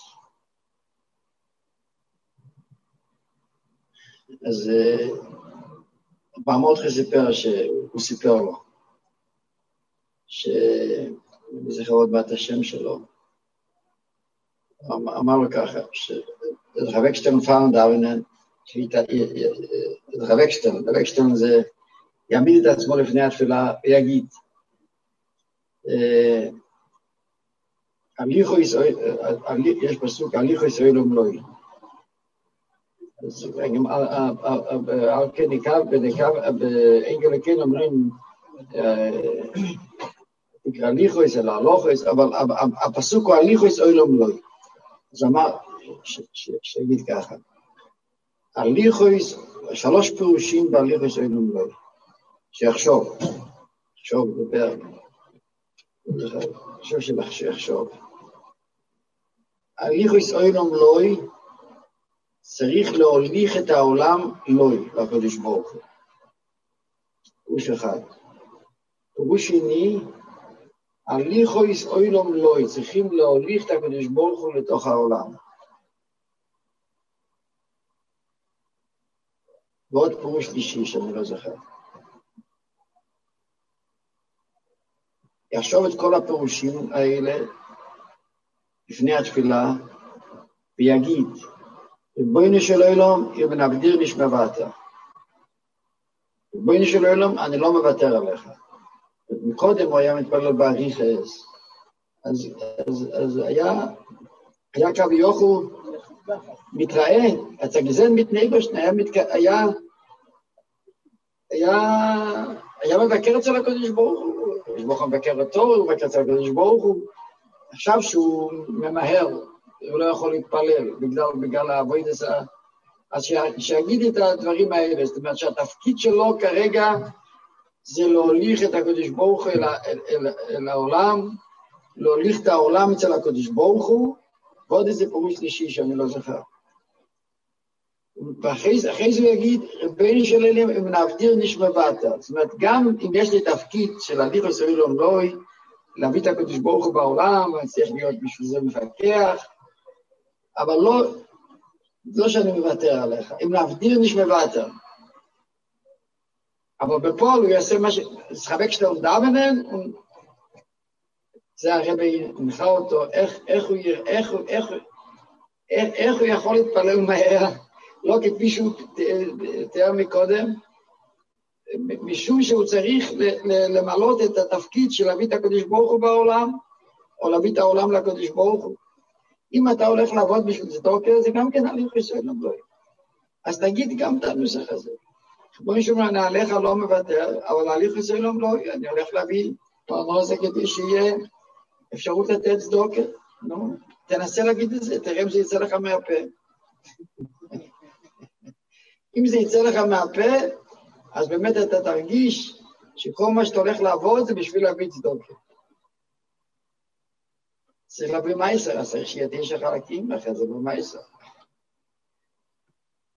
אז רב מרדכי סיפר שהוא סיפר לו, אני זוכר עוד מעט השם שלו, אמר לו ככה, רב אקשטיין פארן דאבנן, רב אקשטיין זה יעמיד את עצמו לפני התפילה ויגיד, יש פסוק, הליכו ישראל ומלואי. אז גם על כן נקב, באנגל כן אומרים, תקרא הליכויס אלא הלוכויס, אבל הפסוק הוא הליכויס אוי לא מלואי. אז אמר, שיגיד ככה, הליכויס, 3 פירושים בהליכויס אוי לא מלואי. שיחשוב, דבר. שיחשוב. הליכויס אוי לא מלואי, צריך להוליך את העולם לוי, לקדוש ברוך הוא. פירוש אחד. פירוש שני, הליכויס אוילום לוי, צריכים להוליך את הקדוש ברוך הוא לתוך העולם. ועוד פירוש שלישי שאני לא זוכר. יחשוב את כל הפירושים האלה לפני התפילה, ויגיד, ריבונו של עולם, אבן אבדיר נשמע ואתה. ריבונו של עולם, אני לא מוותר עליך. מקודם הוא היה מתפלל באריכס, אז היה קו יוחו מתראה, הצגזן מתנגושן, היה מבקר אצל הקדוש ברוך הוא, הקדוש ברוך הוא מבקר אותו, הוא מבקר אצל הקדוש ברוך הוא, עכשיו שהוא ממהר, הוא לא יכול להתפלל בגלל העבוד הזה, אז שיגיד את הדברים האלה, זאת אומרת שהתפקיד שלו כרגע זה להוליך את הקדוש ברוך הוא אל העולם, להוליך את העולם אצל הקדוש ברוך הוא, ועוד איזה פירוש שלישי שאני לא זוכר. ואחרי זה הוא יגיד, ריבונו של עולם, אם נבדיר נשמע ואתה. זאת אומרת, גם אם יש לי תפקיד של להליך ישראל ומלואי, להביא את הקדוש ברוך הוא בעולם, אני צריך להיות בשביל זה מפקח, אבל לא שאני מוותר עליך, אם נבדיר נשמע ואתה. אבל בפועל הוא יעשה מה שחבק שאתה עומדה ביניהם, זה הרבי הנחה אותו, איך הוא יכול להתפלל מהר, לא כפי שהוא תיאר מקודם, משום שהוא צריך למלות את התפקיד של להביא את הקדוש ברוך הוא בעולם, או להביא את העולם לקדוש ברוך הוא. אם אתה הולך לעבוד בשביל זה תוקר, זה גם כן הליך ישראל לא. אז תגיד גם את הנוסח הזה. בואי נשמע, אני עליך לא מוותר, אבל הליך ישראל לא, אני הולך להביא פרנוס זה כדי שיהיה אפשרות לתת צדוקה. נו, תנסה להגיד את זה, תראה אם זה יצא לך מהפה. אם זה יצא לך מהפה, אז באמת אתה תרגיש שכל מה שאתה הולך לעבוד זה בשביל להביא צדוקה. צריך להביא מייסר, אז צריך שיהיה 9 חלקים, אחרי זה במייסר.